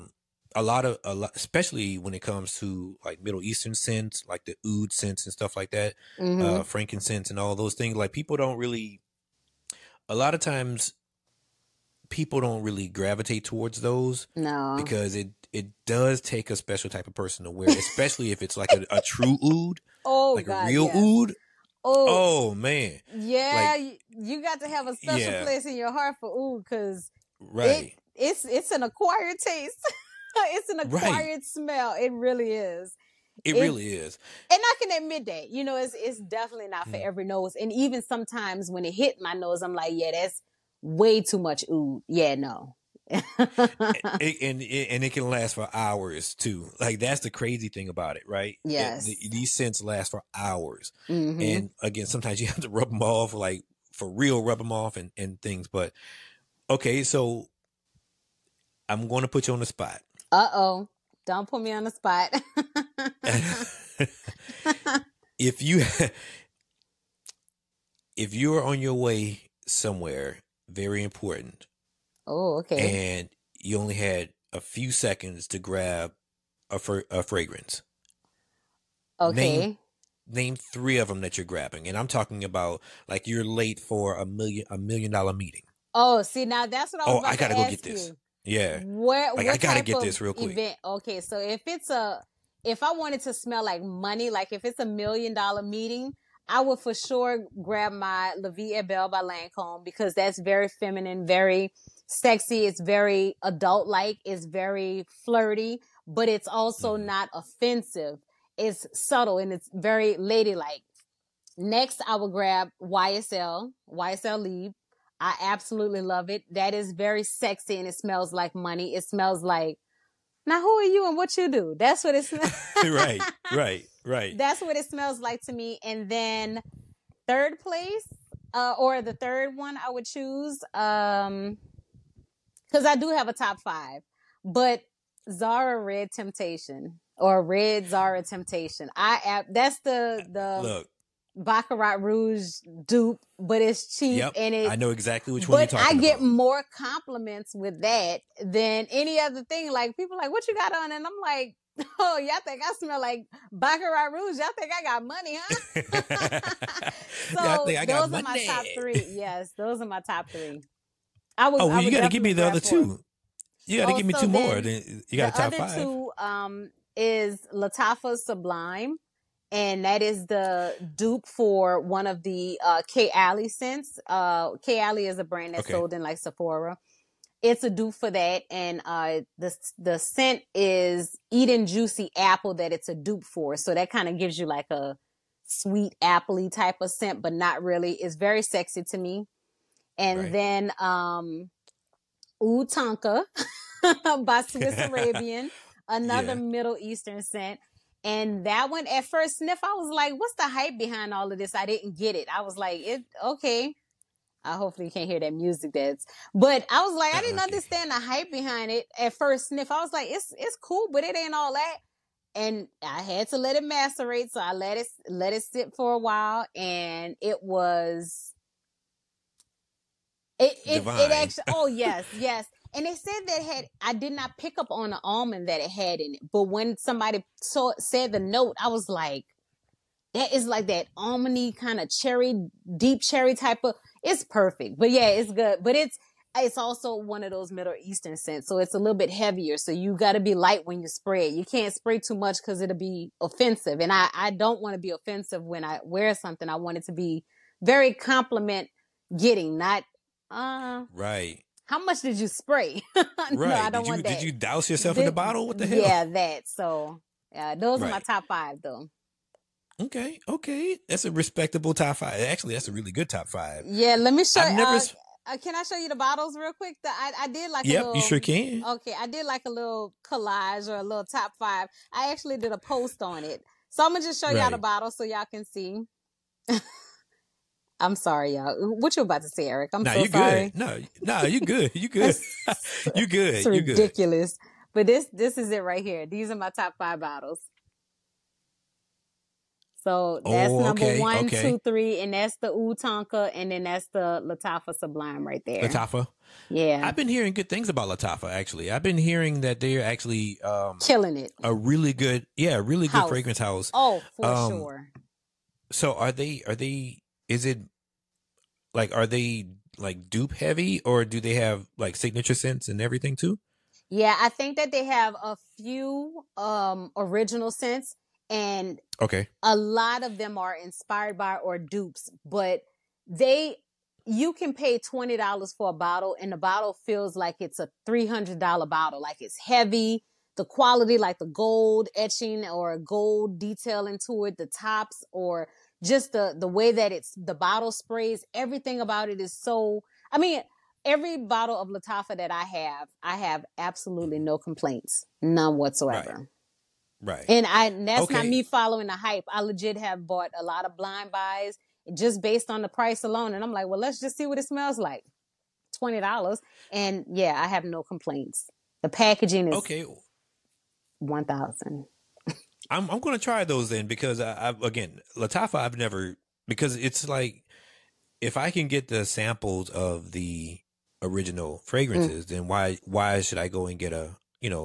especially when it comes to like Middle Eastern scents, like the oud scents and stuff like that, Mm-hmm. frankincense and all those things. Like people don't really, a lot of times, people don't really gravitate towards those No. because it does take a special type of person to wear it, especially if it's like a true oud, Oh like a God, real yes. oud. Oh, Oh man, yeah. like You got to have a special yeah, place in your heart for oud, because right, it's an acquired taste. It's an right. acquired smell. It really is. It It's really is. And I can admit that, it's definitely not for Mm. every nose. And even sometimes when it hit my nose, I'm like, yeah, that's way too much oud. Yeah, no. And it can last for hours too. Like that's the crazy thing about it, right? Yes. These scents last for hours, Mm-hmm. and again, sometimes you have to rub them off, like for real, rub them off and things. But okay, so I'm going to put you on the spot. Uh-oh. Don't put me on the spot. If you if you're on your way somewhere very important Oh, okay. and you only had a few seconds to grab a fragrance, Okay. name 3 of them that you're grabbing, and I'm talking about like you're late for a $1 million meeting. Oh, see, now that's what I was Oh, about I gotta to go ask get this. you. Yeah, What like I gotta type get of this real quick. event? Okay, so if I wanted to smell like money, like if it's $1 million meeting, I would for sure grab my La Vie est Belle by Lancôme, because that's very feminine, very sexy. It's very adult-like. It's very flirty, but it's also Mhm. not offensive. It's subtle and it's very ladylike. Next, I will grab YSL Libre. I absolutely love it. That is very sexy and it smells like money. It smells like, now who are you and what you do? That's what it smells. Right. That's what it smells like to me. And then third place, or the third one I would choose, because I do have a top 5, but Zara Red Temptation, or Red Zara Temptation. That's the Look, Baccarat Rouge dupe, but it's cheap. yep, And I know exactly which one you're but talking I get about. more compliments with that than any other thing. Like people like, what you got on? And I'm like, oh, y'all think I smell like Baccarat Rouge? Y'all think I got money, huh? So Yeah, I think I got those are my money. top 3. Yes, those are my top 3. I Oh, well, would you got to give me definitely the grab other 4. 2. You got to give me so 2 more. then Then you got a the top other 5. 2 is Lattafa Sublime, and that is the dupe for one of the K Alley scents. K Alley is a brand that's Okay. sold in like Sephora. It's a dupe for that, and the scent is Eden Juicy Apple that it's a dupe for. So that kind of gives you like a sweet appley type of scent, but not really. It's very sexy to me. And Right. then Oud Tonka by Swiss Arabian, another Yeah. Middle Eastern scent. And that one, at first sniff, I was like, what's the hype behind all of this? I didn't get it. I was like, okay. Hopefully you can't hear that music but I was like, I didn't Okay. understand the hype behind it at first sniff. I was like, it's cool, but it ain't all that. And I had to let it macerate. So I let it sit for a while, and it was, it Divine. actually, oh yes. And they said that I did not pick up on the almond that it had in it. But when somebody said the note, I was like, that is like that almondy kind of cherry, deep cherry type of, it's perfect. But yeah, it's good. But it's also one of those Middle Eastern scents. So it's a little bit heavier. So you got to be light when you spray it. You can't spray too much because it'll be offensive. And I don't want to be offensive when I wear something. I want it to be very compliment getting, not, Right. how much did you spray? No, Right. I don't want that. Did you douse yourself in the bottle? What the hell? Yeah, that. So those are my Right. top 5 though. Okay. That's a respectable top 5. Actually, that's a really good top 5. Yeah, let me show I've never. can I show you the bottles real quick? I did like a Yep, little, you sure can. okay, I did like a little collage or a little top 5. I actually did a post on it. So I'm gonna just show y'all the Right. bottles so y'all can see. I'm sorry, y'all. What you about to say, Eric? I'm No, so you sorry. good. No, you good. You good. You good. It's You good. ridiculous. But this is it right here. These are my top 5 bottles. So that's number okay, 1, okay. 2, 3, and that's the Oud Tonka, and then that's the Lattafa Sublime right there. Lattafa. Yeah, I've been hearing good things about Lattafa. Actually, I've been hearing that they're actually killing it. a really good, really good House. fragrance house. Oh, for sure. So are they? Is it like, are they like dupe heavy, or do they have like signature scents and everything too? Yeah, I think that they have a few original scents, and Okay. a lot of them are inspired by or dupes, but you can pay $20 for a bottle, and the bottle feels like it's a $300 bottle. Like, it's heavy, the quality, like the gold etching or gold detail into it, the tops, or just the way that the bottle sprays. Everything about it is so, I mean, every bottle of Lattafa that I have absolutely no complaints, none whatsoever. Right. And that's not me following the hype. I legit have bought a lot of blind buys just based on the price alone. And I'm like, well, let's just see what it smells like. $20. And yeah, I have no complaints. The packaging is $1,000. I'm going to try those then, because again, Lattafa, I've never, because it's like, if I can get the samples of the original fragrances, then why should I go and get a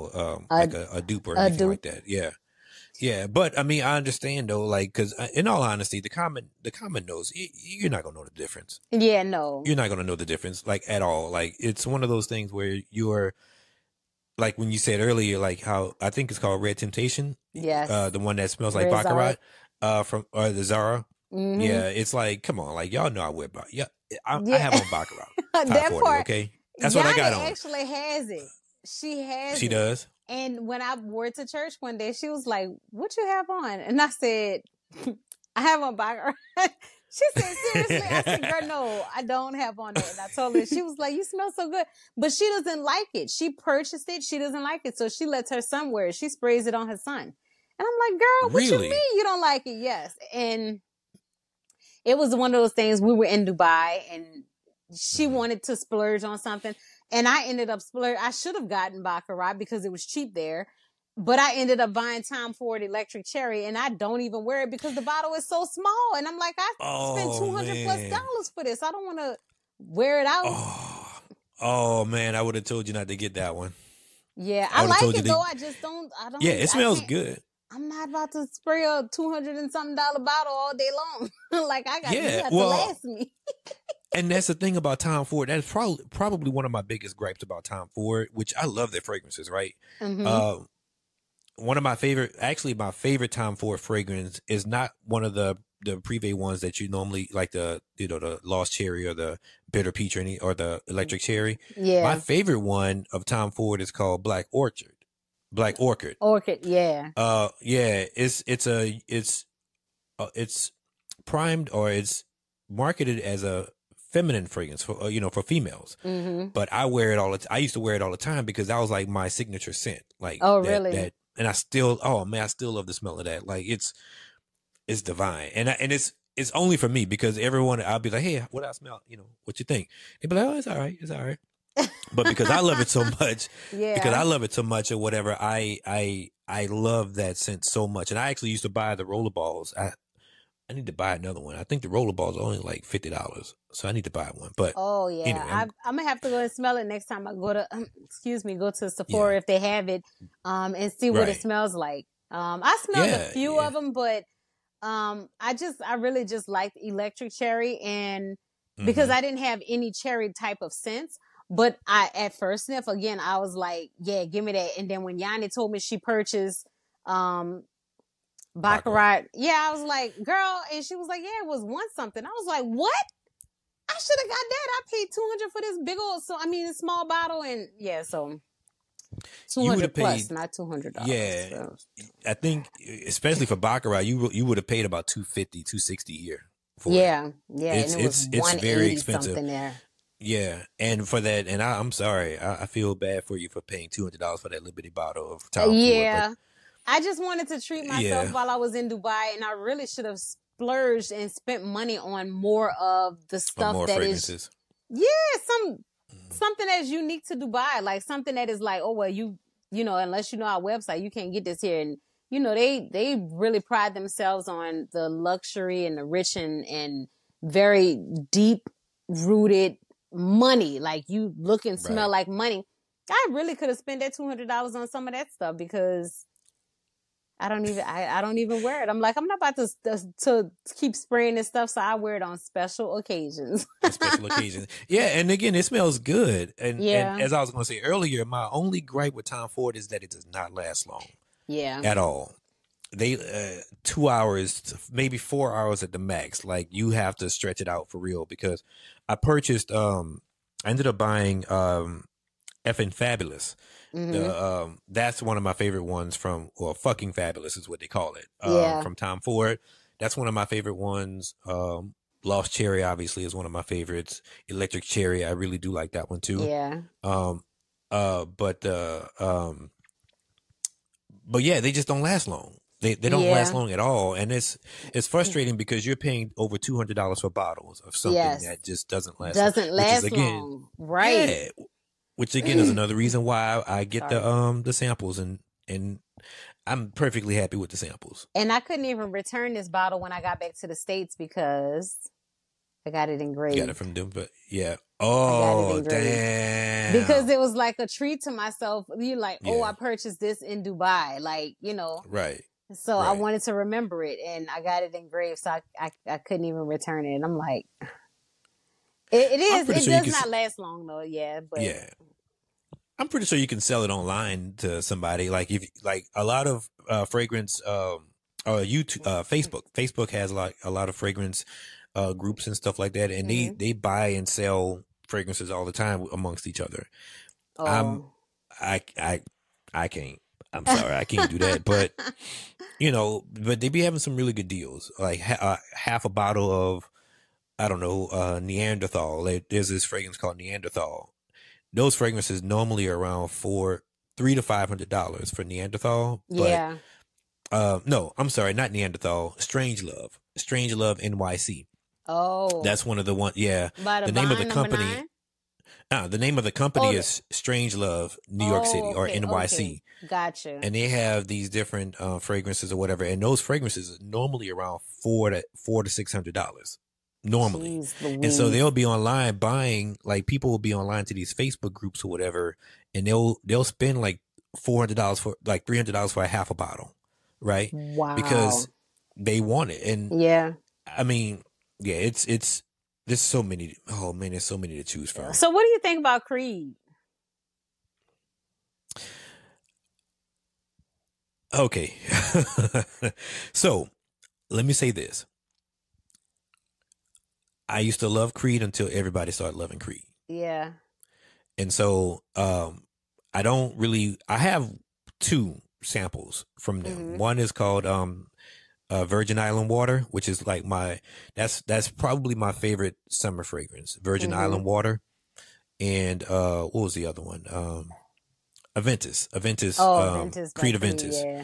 dupe or anything like that? Yeah. But I mean, I understand though, like, because in all honesty, the common knows, you're not gonna know the difference. Yeah, no, you're not gonna know the difference, like, at all. Like, it's one of those things where you're, like, when you said earlier, like, how I think it's called Red Temptation. Yes. The one that smells like Baccarat, from the Zara. Mm-hmm. Yeah, it's like, come on, like, y'all know I wear Baccarat. Yeah, I have on Baccarat. That 40, part, okay, that's what I got on. Actually has it. She does. And when I wore to church one day, she was like, "What you have on?" And I said, "I have on Baccarat." She said, "Seriously?" I said, "Girl, no, I don't have on that." And I told her, she was like, "You smell so good," but she doesn't like it. She purchased it. She doesn't like it, so she lets her son wear it. She sprays it on her son, and I'm like, "Girl, what you mean you don't like it?" Yes, and it was one of those things. We were in Dubai, and she wanted to splurge on something. And I ended up splurging. I should have gotten Baccarat because it was cheap there. But I ended up buying Tom Ford Electric Cherry, and I don't even wear it because the bottle is so small. And I'm like, I spent $200+ for this. I don't want to wear it out. Oh man, I would have told you not to get that one. Yeah, I like it though. I just don't. Yeah, it smells good. I'm not about to spray a $200 and something bottle all day long. Like, I got you have to last me. And that's the thing about Tom Ford. That's probably one of my biggest gripes about Tom Ford, which I love their fragrances, right? Mm-hmm. One of my favorite Tom Ford fragrance is not one of the Privé ones that you normally like, the Lost Cherry or the Bitter Peach or the Electric Cherry. Yeah. My favorite one of Tom Ford is called Black Orchid. Orchid, yeah. It's primed, or it's marketed as a feminine fragrance for females. Mm-hmm. But I wear it I used to wear it all the time because that was like my signature scent. Like, really? And I still love the smell of that. Like, it's divine. And it's only for me, because everyone, I'll be like, "Hey, what I smell? What you think?" They'd be like, "Oh, it's all right. It's all right." But because I love it so much, or whatever, I love that scent so much. And I actually used to buy the rollerballs. I need to buy another one. I think the rollerballs are only like $50, so I need to buy one. But anyway, I'm gonna have to go and smell it next time I go to Sephora if they have it, and see what it smells like. I smelled a few of them, but I really just liked Electric Cherry, and because I didn't have any cherry type of scents. But at first sniff, again, I was like, yeah, give me that. And then when Yanni told me she purchased Baccarat, I was like, girl, and she was like, yeah, it was one something. I was like, what? I should have got that. I paid $200 for this big old, small bottle, and so $200 plus, not $200. Yeah, so. I think especially for Baccarat, you would have paid about $250, $260 a year for it. Yeah, and it was it's very expensive. Something there. Yeah, and for that, and I'm sorry, I feel bad for you for paying $200 for that Liberty bottle of Tom Ford. Yeah, I just wanted to treat myself while I was in Dubai, and I really should have splurged and spent money on more of the stuff fragrances. Something that's unique to Dubai, like something that is like, oh well, unless you know our website, you can't get this here, and you know, they really pride themselves on the luxury and the rich and very deep rooted money. Like you look and smell Right. like money. I really could have spent that $200 on some of that stuff because I don't even wear it. I'm like, I'm not about to keep spraying this stuff, so I wear it on special occasions. On special occasions. Yeah, and again, it smells good. And Yeah. as I was going to say earlier, my only gripe with Tom Ford is that it does not last long Yeah. at all. They 2 hours, maybe 4 hours at the max. Like you have to stretch it out for real because I purchased. I ended up buying effing Fabulous. That's one of my favorite ones from, well, fucking Fabulous is what they call it. Yeah. From Tom Ford. That's one of my favorite ones. Lost Cherry obviously is one of my favorites. Electric Cherry, I really do like that one too. Yeah. But yeah, they just don't last long. They don't last long at all, and it's frustrating because you're paying over $200 for bottles of something that just doesn't last. Doesn't last long, right? Yeah, which again is another reason why I get the samples, and I'm perfectly happy with the samples. And I couldn't even return this bottle when I got back to the States because I got it engraved. You got it from them, but yeah. Oh, damn. Because it was like a treat to myself. You're like, oh, I purchased this in Dubai, like, you know. Right. So I wanted to remember it, and I got it engraved, so I couldn't even return it. And I'm like, it does not last long though, but yeah. I'm pretty sure you can sell it online to somebody. Like if like a lot of fragrance, YouTube, Facebook has like a lot of fragrance groups and stuff like that, and they buy and sell fragrances all the time amongst each other. I can't. I'm sorry, I can't do that. But you know, but they be having some really good deals. Like half a bottle of, I don't know, Neanderthal. There's this fragrance called Neanderthal. Those fragrances normally are around $300 to $500 for Neanderthal. But, no, I'm sorry, not Neanderthal. Strangelove NYC. Oh, that's one of the one. Yeah, the name of the company. The name of the company is Strangelove New York City or NYC. Okay. Gotcha. And they have these different fragrances or whatever, and those fragrances are normally around $400 to $600 normally. And so they'll be online buying, like people will be online to these Facebook groups or whatever, and they'll spend like $400 for like $300 for a half a bottle, right? Wow. Because they want it, and I mean, it's. There's so many. Oh man, there's so many to choose from. So, what do you think about Creed? Okay, so let me say this. I used to love Creed until everybody started loving Creed. Yeah. And so, I don't really. I have two samples from them. One is called Virgin Island Water, which is like that's probably my favorite summer fragrance. Virgin Island Water, and what was the other one? Aventus. Aventus, Creed Aventus. Yeah.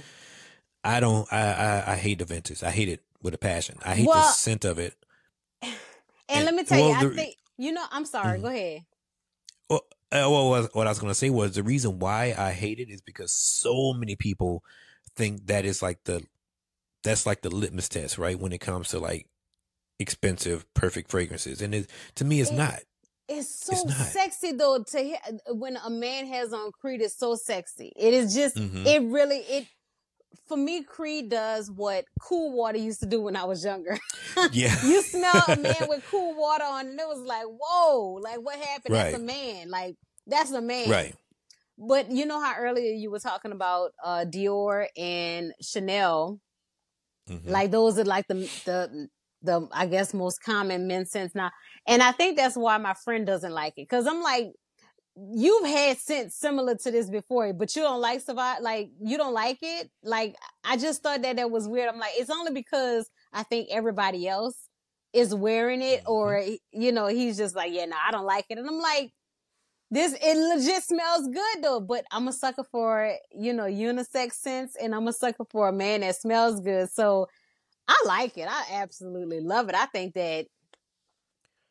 I hate Aventus. I hate it with a passion. I hate the scent of it. And let me tell you, I think I'm sorry. Go ahead. Well, what I was going to say was the reason why I hate it is because so many people think that is like that's like the litmus test, right? When it comes to like expensive, perfect fragrances. And to me, it's not. It's so sexy though. When a man has on Creed, it's so sexy. It is just, for me, Creed does what Cool Water used to do when I was younger. Yeah. You smell a man with Cool Water on and it was like, whoa, like what happened? Right. That's a man. Like that's a man. Right. But you know how earlier you were talking about Dior and Chanel. Like those are like the I guess most common men's scents now. And I think that's why my friend doesn't like it. Cause I'm like, you've had scents similar to this before, but you don't like Savage, like you don't like it. Like I just thought that was weird. I'm like, it's only because I think everybody else is wearing it, or he's just like, yeah, no, I don't like it. And I'm like, it legit smells good though, but I'm a sucker for, unisex scents, and I'm a sucker for a man that smells good. So I like it. I absolutely love it. I think that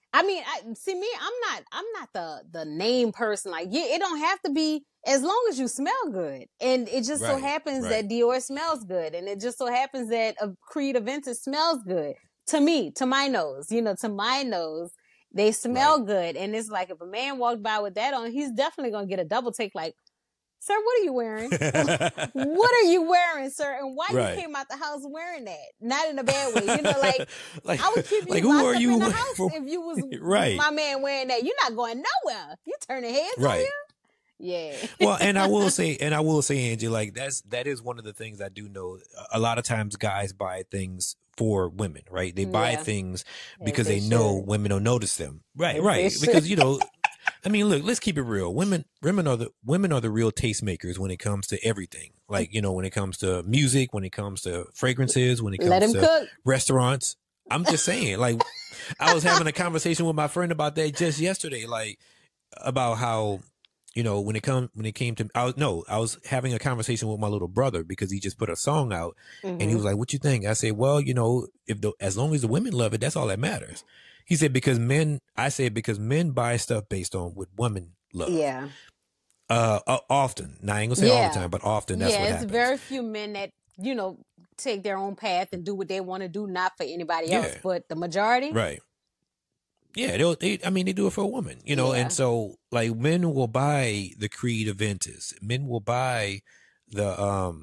I mean, see me. I'm not the name person. Like, yeah, it don't have to be as long as you smell good. And it just so Right, happens right, that Dior smells good, and it just so happens that a Creed Aventus smells good to me, to my nose. You know, to my nose, they right. smell good. And it's like if a man walked by with that on, he's definitely gonna get a double take. Like, sir, what are you wearing? What are you wearing, sir? And why you Right. came out the house wearing that? Not in a bad way, you know. Like, like, I would keep you like who locked are up you in the house for? if you was Right, my man wearing that. You're not going nowhere. You turning heads on right. you. Yeah. Well, and I will say, Angie, like that is one of the things I do know. A lot of times, guys buy things for women, right? They buy Yeah. things As because they they know should. women will notice them, right? As they Right, should. because I mean, look, let's keep it real. Women are the real tastemakers when it comes to everything. Like, when it comes to music, when it comes to fragrances, when it Let comes him to cook. restaurants. I'm just saying, like, I was having a conversation with my friend about that just yesterday, like about how, when it came to, I was having a conversation with my little brother because he just put a song out, and he Mm-hmm. was like, "What you think?" I said, "Well, as long as the women love it, that's all that matters." He said, because men buy stuff based on what women love. Yeah. Often. Now I ain't gonna say all the Yeah. time, but often that's Yeah. what It's happens. very few men that take their own path and do what they want to do, not for anybody else. Yeah. But the majority, Right. Yeah, they do it for a woman, Yeah. and so like men will buy the Creed Aventus, men will buy the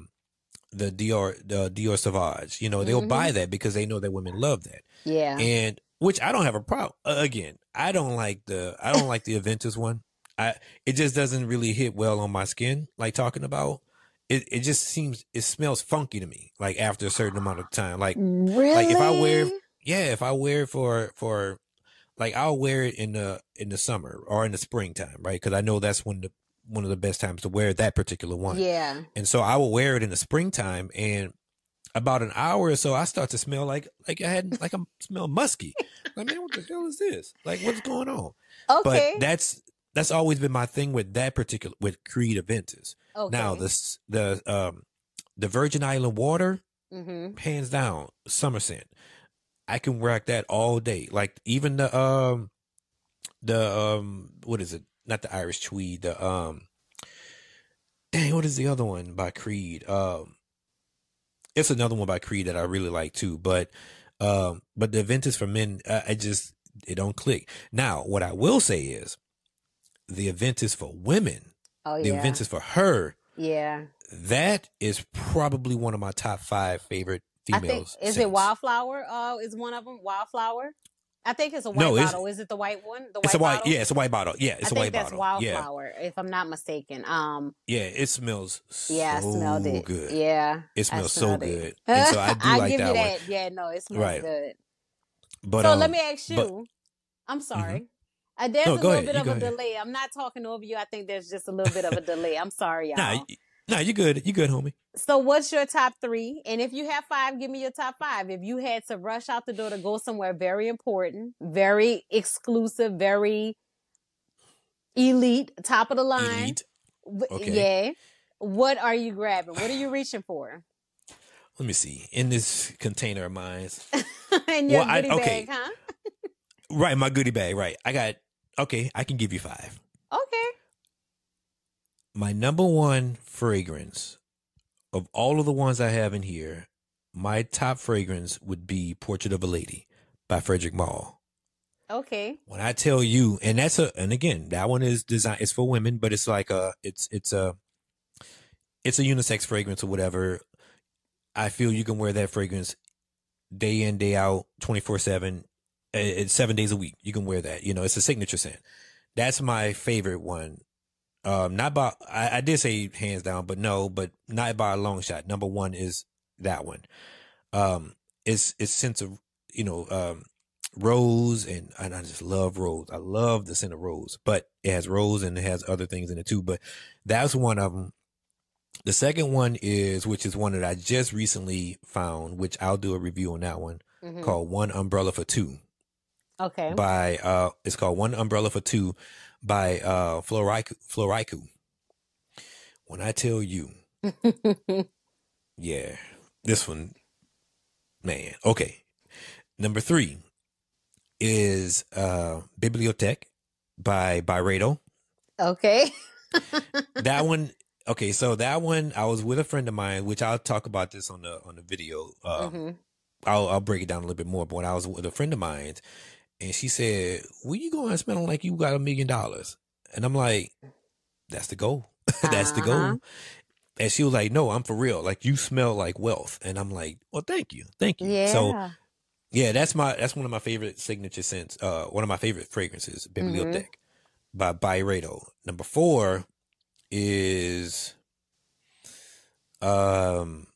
Dior Sauvage, they'll buy that because they know that women love that, Yeah. and which I don't have a problem. Again, I don't like the Aventus one. It just doesn't really hit well on my skin. Like talking about it just it smells funky to me. Like after a certain amount of time, like Really? if I wear it for like I'll wear it in the summer or in the springtime, right? Because I know that's one of the best times to wear that particular one. Yeah. And so I will wear it in the springtime, and about an hour or so, I start to smell like I smell musky. Like, man, what the hell is this? Like, what's going on? Okay. But that's always been my thing with with Creed Aventus. Okay. Now the Virgin Island water, Mm-hmm. hands down, summer scent. I can rock that all day. Like even the what is it? Not the Irish Tweed. The dang, what is the other one by Creed? It's another one by Creed that I really like too. But the Aventus for men, it don't click. Now, what I will say is the Aventus for women, Oh the yeah. Aventus for her, Yeah. that is probably one of my top 5 favorite I think females. is it Wildflower? Is one of them Wildflower? I think it's a white No, bottle. Is it the white one? The It's a white, bottle? yeah, it's a white bottle. Yeah, it's I a white think that's bottle. Yeah, Wildflower, if I'm not mistaken. yeah, it smells Yeah, I smelled so it. good. Yeah, It I smells so smelled it. good, and so I do I like give you that one. that. Yeah, no, it smells Right. good. But So let me ask but you. I'm sorry. There's no, a go little ahead. bit You of go a ahead. delay. I'm not talking over you. I think there's just a little bit of a delay. I'm sorry, y'all. Nah, you good. You good, homie. So what's your top 3? And if you have 5, give me your top 5. If you had to rush out the door to go somewhere very important, very exclusive, very elite, top of the line. Elite. Okay. Yeah. What are you grabbing? What are you reaching for? Let me see. In this container of mine, In your Well, goodie okay. bag, huh? right, my goodie bag. Right, I can give you 5. Okay. My number 1 fragrance of all of the ones I have in here, my top fragrance would be Portrait of a Lady by Frederic Malle. Okay. When I tell you, and again, that one is designed, it's for women, but it's like it's a unisex fragrance or whatever. I feel you can wear that fragrance day in, day out, 24/7. It's 7 days a week. You can wear that. It's a signature scent. That's my favorite one. Not by, I did say hands down, but not by a long shot. Number 1 is that one. It's scents of, rose, and I just love rose. I love the scent of rose, but it has rose and it has other things in it too. But that's one of them. The second one which is one that I just recently found, which I'll do a review on that one, called One Umbrella for Two. Okay. It's called One Umbrella for Two by Floriku. When I tell you, yeah, this one, man. Okay. Number 3, is Bibliothèque by Byredo. Okay. That one, okay, so that one I was with a friend of mine, which I'll talk about this on the video. Mm-hmm. I'll break it down a little bit more. But when I was with a friend of mine, and she said, "Where you going smelling like you got $1 million?" And I'm like, "That's the goal. That's the Uh-huh. goal." And she was like, "No, I'm for real. Like you smell like wealth." And I'm like, "Well, thank you, thank you." So Yeah. yeah, that's one of my favorite signature scents. One of my favorite fragrances, Bibliothèque by Byredo. Number 4 is There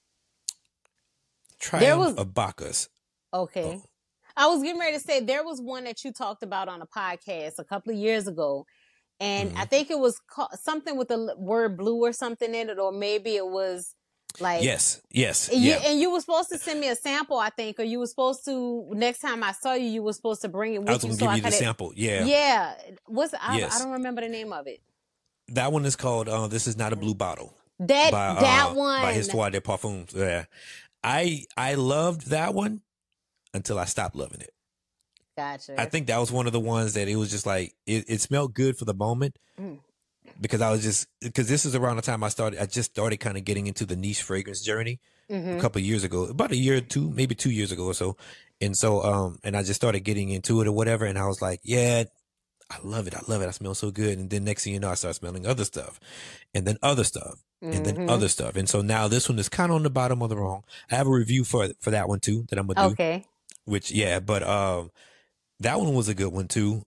Triumph was of Bacchus. okay. Oh, I was getting ready to say there was one that you talked about on a podcast a couple of years ago, and I mhm. think it was something with the word blue or something in it, or maybe it was like Yes, yes, you yeah. and you were supposed to send me a sample, I think, or you were supposed to next time I saw you, you were supposed to bring it I was with you gonna so give I you the could. sample. Yeah, Yeah, I yes. don't remember the name of it. That one is called "This Is Not a Blue Bottle" That by one. Histoire des Parfums. Yeah, I loved that one until I stopped loving it. I Gotcha. think that was one of the ones that it was just like it smelled good for the moment Mm. because this is around the time I just started kind of getting into the niche fragrance journey a Mm-hmm. couple of years ago, about a year or two, maybe 2 years ago or so. And so and I just started getting into it or whatever, and I was like, yeah, I love it. I love it. I smell so good. And then next thing you know, I start smelling other stuff and then other stuff and then Mm-hmm. other stuff. And so now this one is kind of on the bottom of the wrong. I have a review for that one too that I'm gonna do, Okay. which yeah, but that one was a good one too.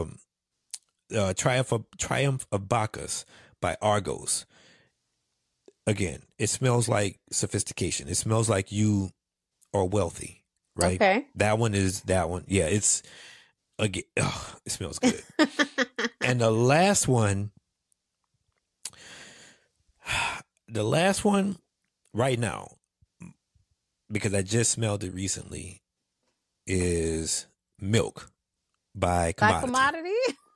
Triumph of Bacchus by Argos. Again, it smells like sophistication. It smells like you are wealthy, right? Okay. That one. Yeah, it's again. It smells good. And the last one right now, because I just smelled it recently, is Milk by By Commodity. commodity?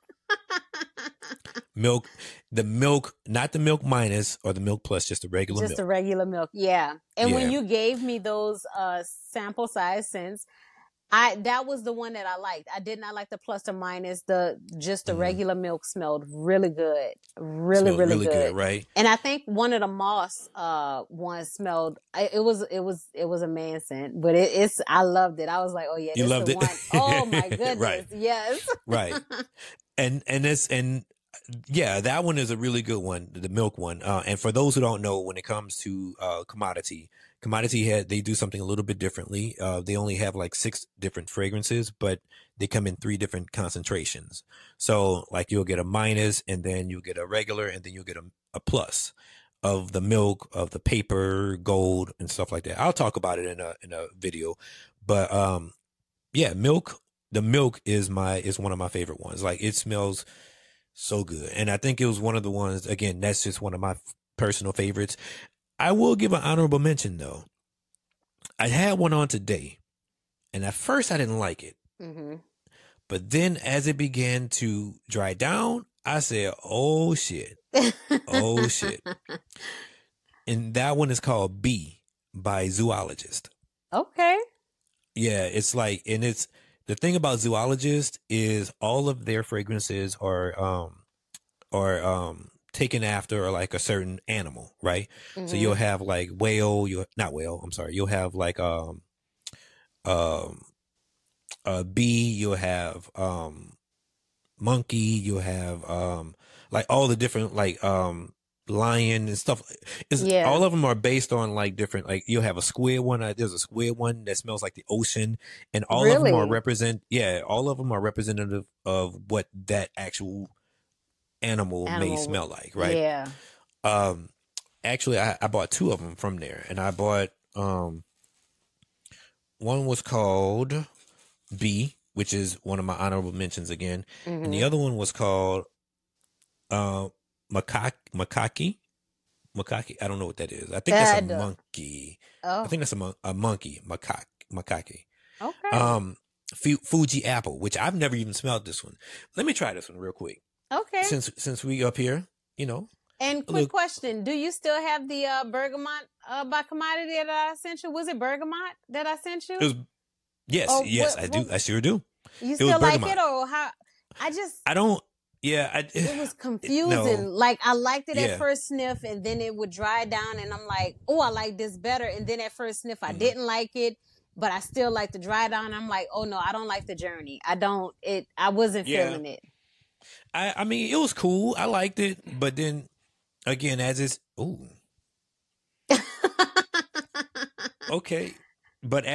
Milk, the milk, not the milk minus or the milk plus, just the regular Just milk. the regular milk. Yeah. And when Yeah. you gave me those sample size scents, that was the one that I liked. I did not like the plus or minus. The Mhm. regular milk smelled really good. Really, Smells really really good. good, right? And I think one of the moss ones smelled it was a man scent, but I loved it. I was like, oh yeah, You this loved the it, one. Oh my goodness. right? Yes. Right. And yeah, that one is a really good one, the milk one. And for those who don't know, when it comes to Commodity they do something a little bit differently. They only have like 6 different fragrances, but they come in 3 different concentrations. So like you'll get a minus, and then you'll get a regular, and then you'll get a plus of the milk, of the paper, gold, and stuff like that. I'll talk about it in a video, but yeah, milk. The milk is one of my favorite ones. Like it smells so good. And I think it was one of the ones, again, that's just one of my personal favorites. I will give an honorable mention though. I had one on today, and at first I didn't like it. Mm-hmm. But then as it began to dry down, I said, oh shit. Oh shit. And that one is called Bee by Zoologist. Okay. Yeah, it's like, and it's the thing about Zoologist is all of their fragrances are taken after like a certain animal, right? Mm-hmm. So you'll have like whale, you'll have like bee, you'll have monkey, you'll have like all the different like lion and stuff. Yeah. All of them are based on like different, like you'll have a squid one. There's a squid one that smells like the ocean, and all of them are all of them are representative of what that actual animal may smell like, right? Yeah. Actually I bought 2 of them from there, and I bought one was called Bee, which is one of my honorable mentions again, Mm-hmm. and the other one was called Macaque. I don't know what that is. I think that's a monkey. Oh. I think that's a monkey. Macaque. Okay. Fuji apple, which I've never even smelled this one. Let me try this one real quick. Okay. Since we up here, you know. And quick question: do you still have the bergamot by commodity that I sent you? Was it bergamot that I sent you? Yes, I do. I sure do. You It was still like bergamot. it, or how? I don't. Yeah, It was no. confusing. Like I liked it at Yeah. first sniff, and then it would dry down, and I'm like, oh, I like this better. And then at first sniff, I Mhm. didn't like it, but I still like the dry down. I'm like, oh no, I don't like the journey. I wasn't Yeah. feeling it. I mean, it was cool. I liked it, but then again, as it's okay, but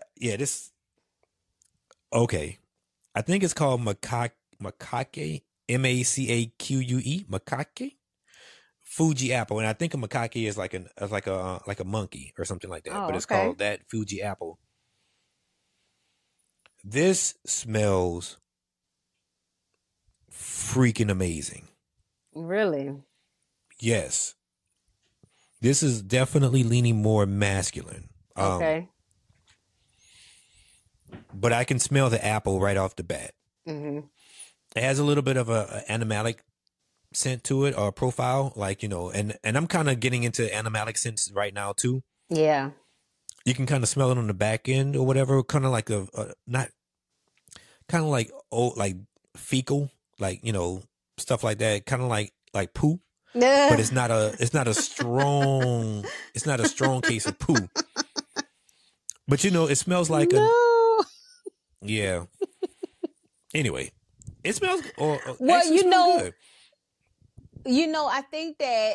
okay, I think it's called macaque, MacAque, macaque, Fuji apple, and I think a macaque is like a monkey or something like that, Oh, but it's okay. called that Fuji apple. This smells freaking amazing. Really? Yes. This is definitely leaning more masculine. Okay. But I can smell the apple right off the bat. Mm-hmm. It has a little bit of a animalic scent to it, or profile, like, and I'm kind of getting into animalic scents right now too. Yeah. You can kind of smell it on the back end or whatever, kind of like not kind of like fecal, like, stuff like that, kind of like poo. But it's not a strong case of poo. But it smells like yeah. Anyway, it smells well, actually smells good. I think that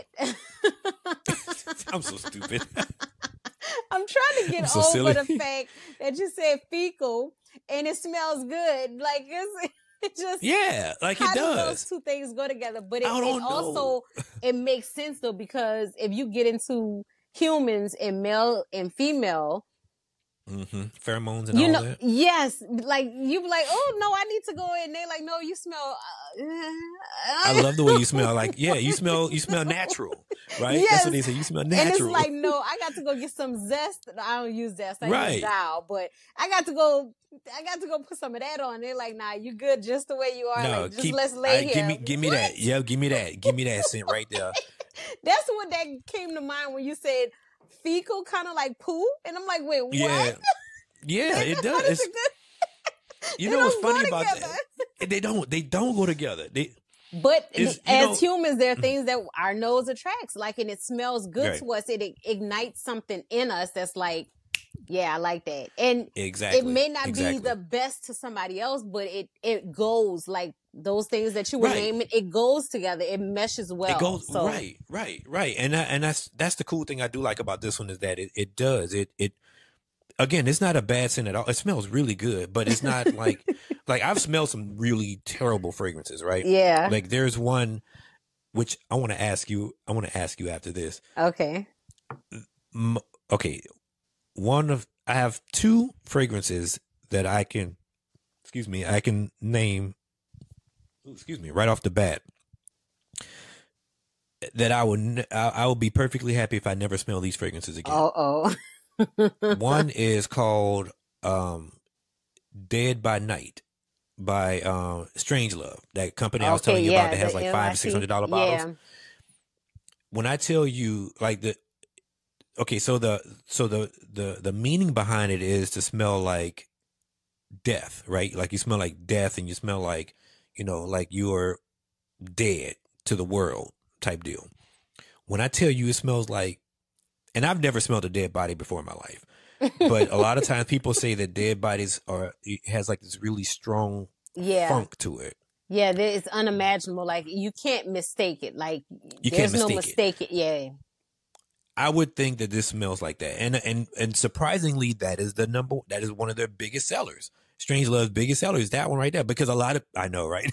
I'm so stupid. I'm trying to get so over silly. the fact that you said fecal and it smells good. Like it just like how it do those does. two things go together? But I don't know. also it makes sense though, because if you get into humans and male and female, pheromones and all that. yes, like you be like, oh no, I need to go in. They're like, no, you smell. I love the way you smell. Like, yeah, you smell natural, right? Yes. That's what they say. You smell natural. And it's like, no, I got to go get some zest. I don't use zest. I use dial, but I got to go put some of that on. They're like, nah, you good just the way you are. No, like, just let's lay here. Give me that. Yeah, give me that scent right there. That's what that came to mind when you said fecal, kind of like poo, and I'm like, wait, what? Yeah, it does. How does it go? You know what's funny about that? They don't go together. But as humans, there are things that our nose attracts, like, and it smells good Right. to us. It ignites something in us that's like, yeah, I like that. And Exactly. it may not be the best to somebody else, but it goes, like those things that you were naming, it goes together. It meshes well. It goes right. And that's the cool thing I do like about this one, is that it does. It again, it's not a bad scent at all. It smells really good, but it's not like I've smelled some really terrible fragrances, right? Yeah. Like there's one which I want to ask you after this. Okay. Okay. I have two fragrances that I can name, right off the bat, that I would be perfectly happy if I never smell these fragrances again. Oh. One is called Dead by Night by Strangelove, that company I was telling you about that has like $500-$600 bottles. Yeah. When I tell you, like, so the meaning behind it is to smell like death, right? Like you smell like death, and you smell like, like you're dead to the world type deal. When I tell you it smells like, and I've never smelled a dead body before in my life, but a lot of times people say that dead bodies has like this really strong funk to it. Yeah, it's unimaginable. Like you can't mistake it. Like there's no mistake it. Yeah. I would think that this smells like that, and surprisingly, that is one of their biggest sellers. Strangelove's biggest seller is that one right there, because I know, right?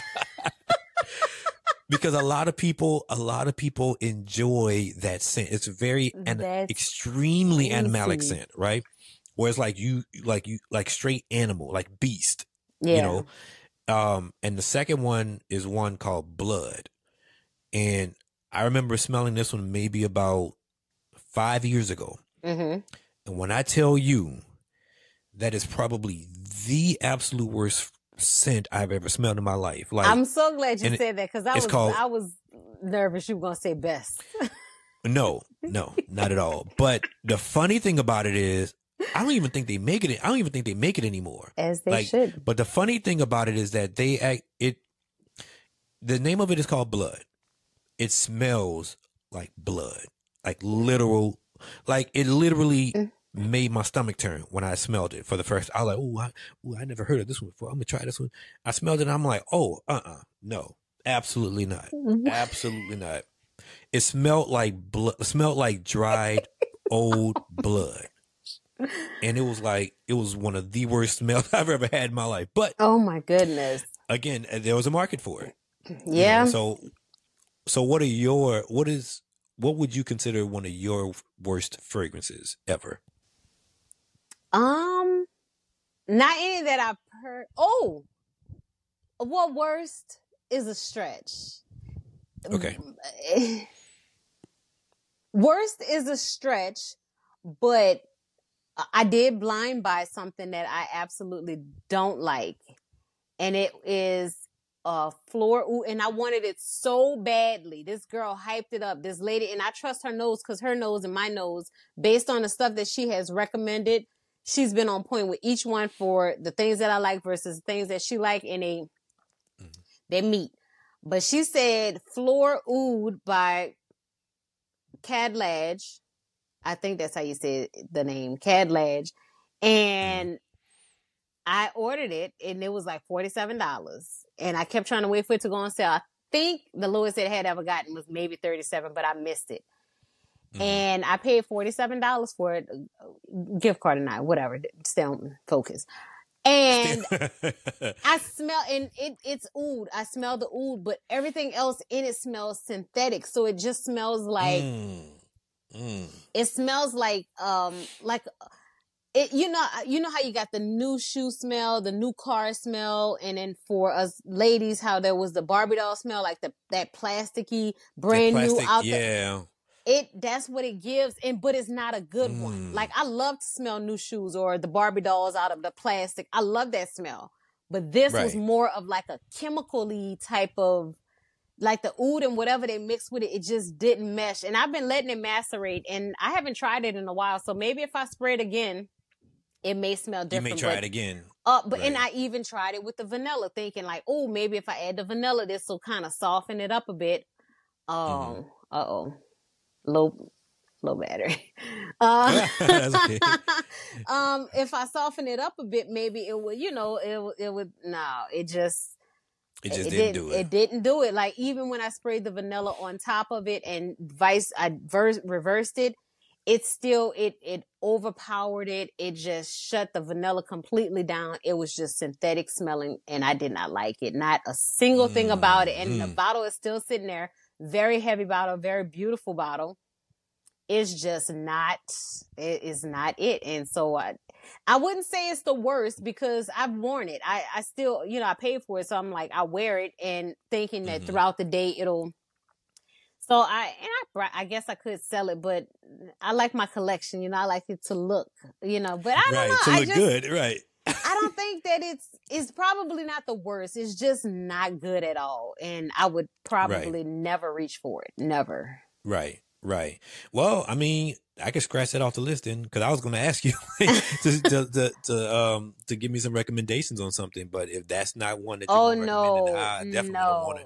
Because a lot of people enjoy that scent. It's very extremely animalic scent, right? Where it's like you straight animal, like beast, And the second one is one called Blood, and I remember smelling this one maybe about 5 years ago. Mm-hmm. And when I tell you that is probably the absolute worst scent I've ever smelled in my life. Like, I'm so glad you said that, because I was nervous you were going to say best. No, not at all. But the funny thing about it is, I don't even think they make it. I don't even think they make it anymore. As they should. But the funny thing about it is that the name of it is called Blood. It smells like blood, like literal, like it literally made my stomach turn when I smelled it for the first. I was like, I never heard of this one before. I'm gonna try this one. I smelled it and I'm like, no, absolutely not, absolutely not. It smelled like blood. It smelled like dried old blood, and it was one of the worst smells I've ever had in my life. But oh my goodness, again, there was a market for it. Yeah. So what would you consider one of your worst fragrances ever? Not any that I've heard. Oh, well, worst is a stretch. Okay. Worst is a stretch, but I did blind buy something that I absolutely don't like. And it is Fleur Oud, and I wanted it so badly. This girl hyped it up, this lady, and I trust her nose because her nose and my nose, based on the stuff that she has recommended, she's been on point with each one for the things that I like versus the things that she like, and they meet. But she said Fleur Oud by Cad Lodge. I think that's how you say the name, Cad Lodge. And I ordered it, and it was like $47. And I kept trying to wait for it to go on sale. I think the lowest it had ever gotten was maybe $37, but I missed it. And I paid $47 for it, gift card or not, whatever, stay on focus. And I smell, and it's oud. I smell the oud, but everything else in it smells synthetic. So it just smells like, it smells like it, you know how you got the new shoe smell, the new car smell, and then for us ladies, how there was the Barbie doll smell, like that plasticky, brand new out there. That's what it gives, but it's not a good one. Like, I love to smell new shoes or the Barbie dolls out of the plastic. I love that smell. But this was more of like a chemical-y type of, like the oud and whatever they mixed with it, it just didn't mesh. And I've been letting it macerate, and I haven't tried it in a while. So maybe if I spray it again, it may smell different. You may try it again. And I even tried it with the vanilla, thinking like, oh, maybe if I add the vanilla, this will kind of soften it up a bit. Low battery. That's okay. If I soften it up a bit, maybe it would, it didn't do it. It didn't do it. Like, even when I sprayed the vanilla on top of it and reversed it, it still, it overpowered it. It just shut the vanilla completely down. It was just synthetic smelling, and I did not like it. Not a single thing about it. And the bottle is still sitting there. Very heavy bottle, very beautiful bottle. It's just not, it is not it. And so I wouldn't say it's the worst because I've worn it. I still, I paid for it. So I'm like, I wear it and thinking that throughout the day it'll, so I guess I could sell it, but I like my collection, I like it to look, but I don't know. To look good, right. I don't think that it's probably not the worst. It's just not good at all. And I would probably never reach for it. Never. Right. Well, I mean, I could scratch that off the list then, because I was going to ask you to give me some recommendations on something. But if that's not one that you recommend, then I definitely don't want it.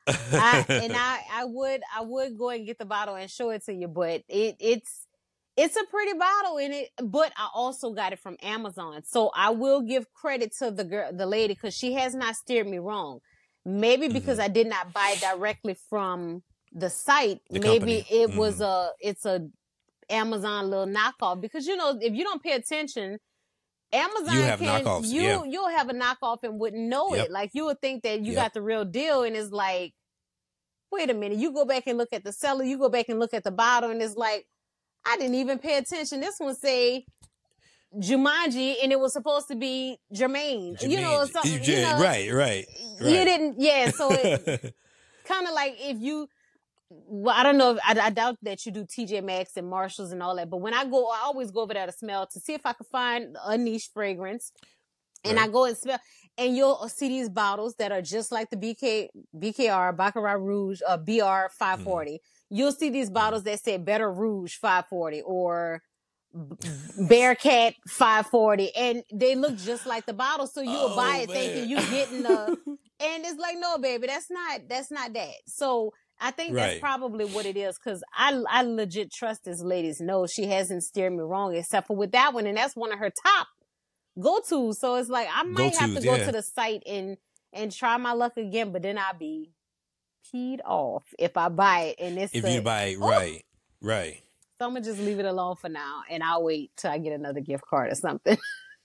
I would go and get the bottle and show it to you, but it's a pretty bottle in it, but I also got it from Amazon. So I will give credit to the lady, because she has not steered me wrong. Maybe because I did not buy directly from the site. Maybe it was it's a Amazon little knockoff, because if you don't pay attention, Amazon you'll have a knockoff and wouldn't know it. Like, you would think that you got the real deal, and it's like, wait a minute, you go back and look at the seller, you go back and look at the bottle, and it's like, I didn't even pay attention. This one say Jumanji, and it was supposed to be Jermaine. Or something. Right. You didn't, so it kind of like if you, I don't know, I doubt that you do TJ Maxx and Marshalls and all that, but when I always go over there to smell to see if I can find a niche fragrance. And I go and smell, and you'll see these bottles that are just like the BKR, Baccarat Rouge, BR 540. You'll see these bottles that say Better Rouge 540 or Bearcat 540, and they look just like the bottle. So you will buy it thinking you getting the, and it's like, no, baby, that's not that. So I think that's probably what it is, because I legit trust this lady's nose. She hasn't steered me wrong except for with that one, and that's one of her top go-tos. So it's like I might have to go to the site and try my luck again, but then I'll be peed off if I buy it and it's you buy it, right. So I'm gonna just leave it alone for now, and I'll wait till I get another gift card or something.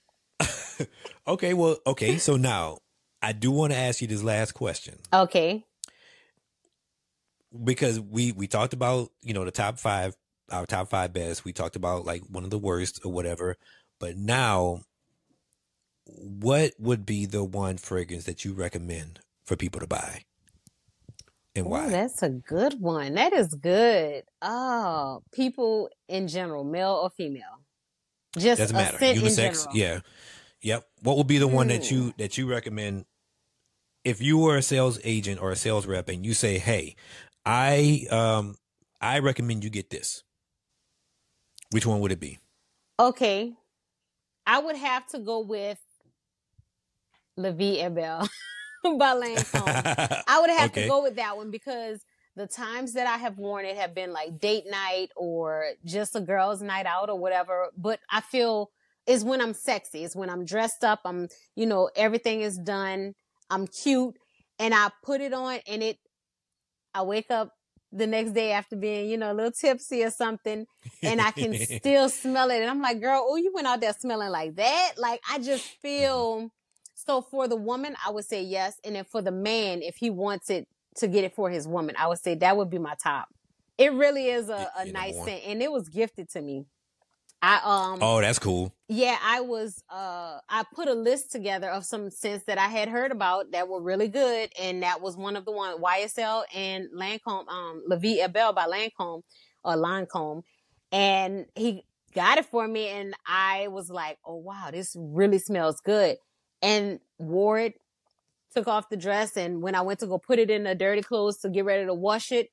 Okay. So now I do want to ask you this last question. Okay. Because we talked about, the top 5, our top 5 best. We talked about like one of the worst or whatever. But now, what would be the one fragrance that you recommend for people to buy? And why? That's a good one. That is good. Oh, people in general, male or female? Just doesn't matter. Unisex, yeah. Yep. What would be the one that you recommend if you were a sales agent or a sales rep and you say, hey, I recommend you get this? Which one would it be? Okay. I would have to go with La Vie est Belle by Lancome. I would have to go with that one because the times that I have worn it have been like date night or just a girl's night out or whatever. But I feel is when I'm sexy. It's when I'm dressed up. I'm, everything is done. I'm cute. And I put it on and I wake up the next day after being, a little tipsy or something, and I can still smell it. And I'm like, girl, oh, you went out there smelling like that? Like, I just feel... So for the woman, I would say yes. And then for the man, if he wants it to get it for his woman, I would say that would be my top. It really is a nice scent. And it was gifted to me. Oh, that's cool. Yeah, I put a list together of some scents that I had heard about that were really good. And that was one of the ones, YSL and Lancome, La Vie est Belle by Lancome or Lancome. And he got it for me. And I was like, oh, wow, this really smells good. And wore it, took off the dress. And when I went to go put it in the dirty clothes to get ready to wash it,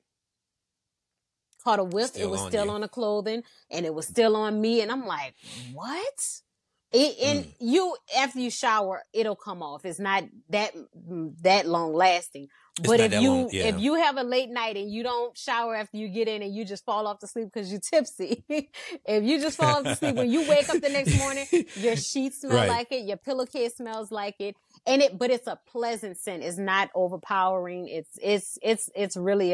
caught a whiff. It was still on the clothing and it was still on me. And I'm like, what? And after you shower, it'll come off. It's not that long lasting. But if you have a late night and you don't shower after you get in and you just fall off to sleep because you're tipsy, if you just fall off to sleep, when you wake up the next morning, your sheets smell like it, your pillowcase smells like it, but it's a pleasant scent. It's not overpowering. It's really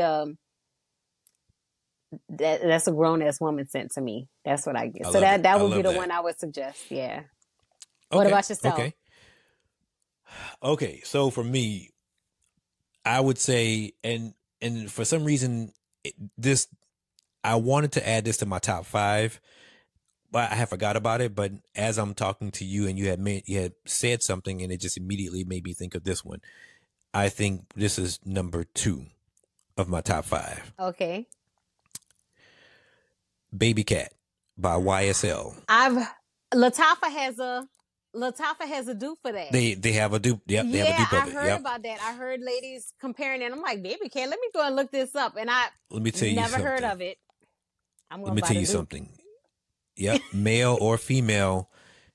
that's a grown ass woman scent to me. That's what I get. So that would be the one I would suggest. Yeah. What about yourself? Okay. So for me, I would say, and for some reason, I wanted to add this to my top 5, but I have forgot about it. But as I'm talking to you, and you had said something, and it just immediately made me think of this one. I think this is number 2 of my top 5. Okay. Baby Cat by YSL. Lattafa has a dupe for that. They have a dupe. Yep, they have a dupe of it. I heard about that. I heard ladies comparing it. I'm like, Baby Cat, let me go and look this up. And let me tell you never heard of it. Let me tell you something. Yep, male or female,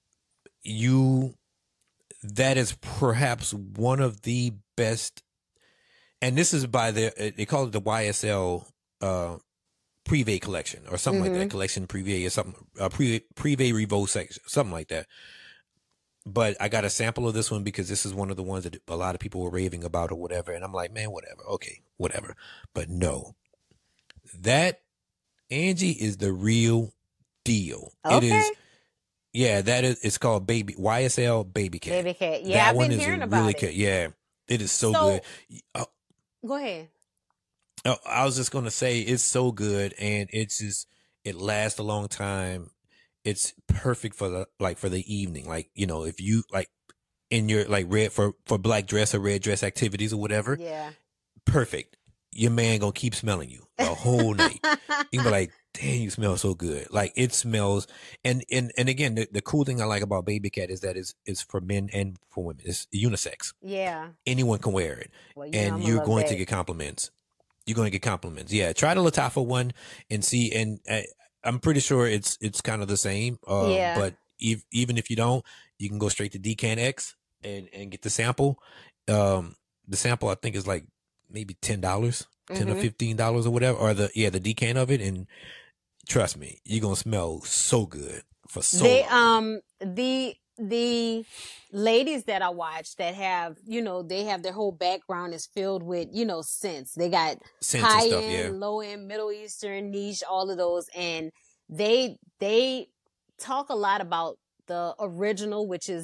that is perhaps one of the best. And this is by they call it the YSL Privé collection or something like that. Collection Privé or something. Privé Revo section, something like that. But I got a sample of this one because this is one of the ones that a lot of people were raving about or whatever. And I'm like, man, whatever. Okay, whatever. But no, that Angie is the real deal. Okay. It is. Yeah, it's called YSL Baby Cat. Baby Cat. Yeah, I've been hearing about it. Good. Yeah, it is so good. Go ahead. I was just going to say it's so good and it lasts a long time. It's perfect for the evening. Like, if you like in your like red for black dress or red dress activities or whatever. Yeah. Perfect. Your man going to keep smelling you the whole night. You can be like, damn, you smell so good. Like it smells. And again, the cool thing I like about Baby Cat is that it's for men and for women. It's unisex. Yeah. Anyone can wear it. Well, and you're going to get compliments. You're going to get compliments. Yeah. Try the Lattafa one and see. And I'm pretty sure it's kind of the same. Yeah. But even if you don't, you can go straight to Decan X and get the sample. The sample I think is like maybe $10, $10 or $15 or whatever, or the decan of it, and trust me, you're gonna smell so good for so long. The ladies that I watch that have, they have their whole background is filled with, scents. They got Scents and high stuff, end, yeah. low end, Middle Eastern, niche, all of those. And they talk a lot about the original, which is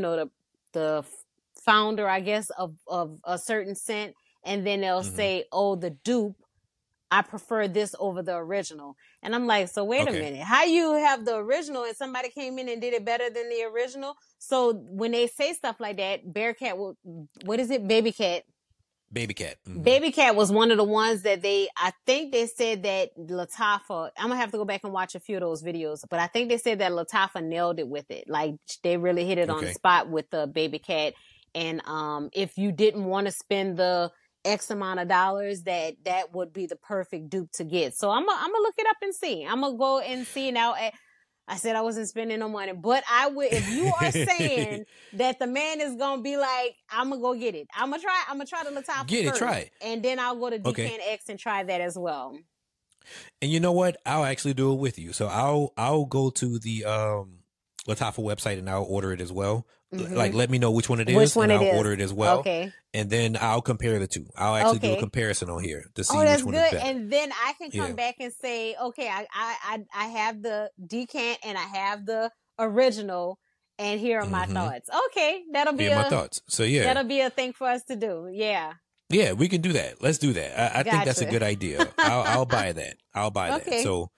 the founder, I guess, of a certain scent. And then they'll say, oh, the dupe, I prefer this over the original. And I'm like, so wait a minute. How you have the original and somebody came in and did it better than the original? So when they say stuff like that, Bearcat, what is it? Baby Cat. Baby Cat. Baby Cat was one of the ones that I think they said that Lattafa, I'm going to have to go back and watch a few of those videos, but I think they said that Lattafa nailed it with it. Like they really hit it on the spot with the Baby Cat. And if you didn't want to spend the X amount of dollars, that would be the perfect dupe to get. So I'm gonna look it up and see. I'm gonna go and see now. I said I wasn't spending no money, but I would. If you are saying that the man is gonna be like, I'm gonna go get it. I'm gonna try the Lattafa Get it, first, try it, and then I'll go to Decan X and try that as well. And you know what? I'll actually do it with you. So I'll go to the Lattafa website and I'll order it as well. Like, let me know which one it is, and I'll order it as well. Okay. And then I'll compare the two. I'll actually do a comparison on here to see that's which one good. is better. And then I can come back and say, okay, I have the decant and I have the original, and here are my thoughts. Okay, that'll be my thoughts. So that'll be a thing for us to do. Yeah. Yeah, we can do that. Let's do that. I think that's a good idea. I'll buy that. I'll buy that. So,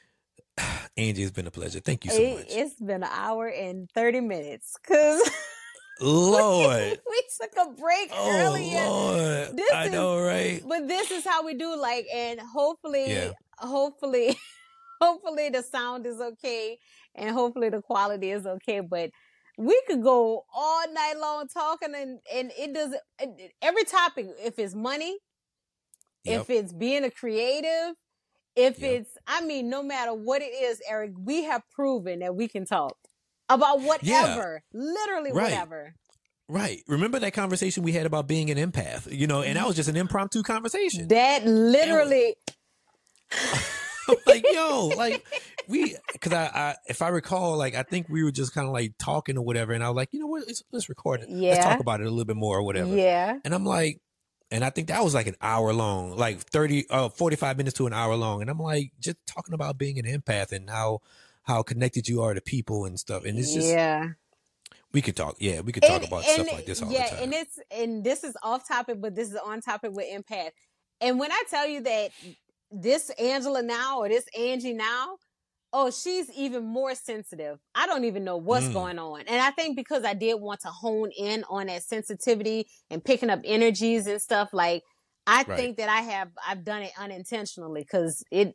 Angie, it's been a pleasure. Thank you so much. It's been an hour and 30 minutes because Lord, we took a break earlier. Lord, I know, right? But this is how we do. Like, and hopefully, hopefully the sound is okay, and hopefully the quality is okay. But we could go all night long talking, and it doesn't. Every topic, if it's money, if it's being a creative. If it's, no matter what it is, Eric, we have proven that we can talk about whatever, literally whatever. Right. Remember that conversation we had about being an empath, and that was just an impromptu conversation. That literally. Like, because I, if I recall, like, I think we were just kind of like talking or whatever. And I was like, you know what, let's record it. Yeah. Let's talk about it a little bit more or whatever. Yeah. And I'm like, and I think that was like an hour long, like 45 minutes to an hour long. And I'm like, just talking about being an empath and how connected you are to people and stuff. And it's just, we could talk. Yeah, we could talk about stuff like this all the time. And this is off topic, but this is on topic with empath. And when I tell you that this Angela now or this Angie now, oh, she's even more sensitive. I don't even know what's going on. And I think because I did want to hone in on that sensitivity and picking up energies and stuff, like, I think that I've done it unintentionally because it's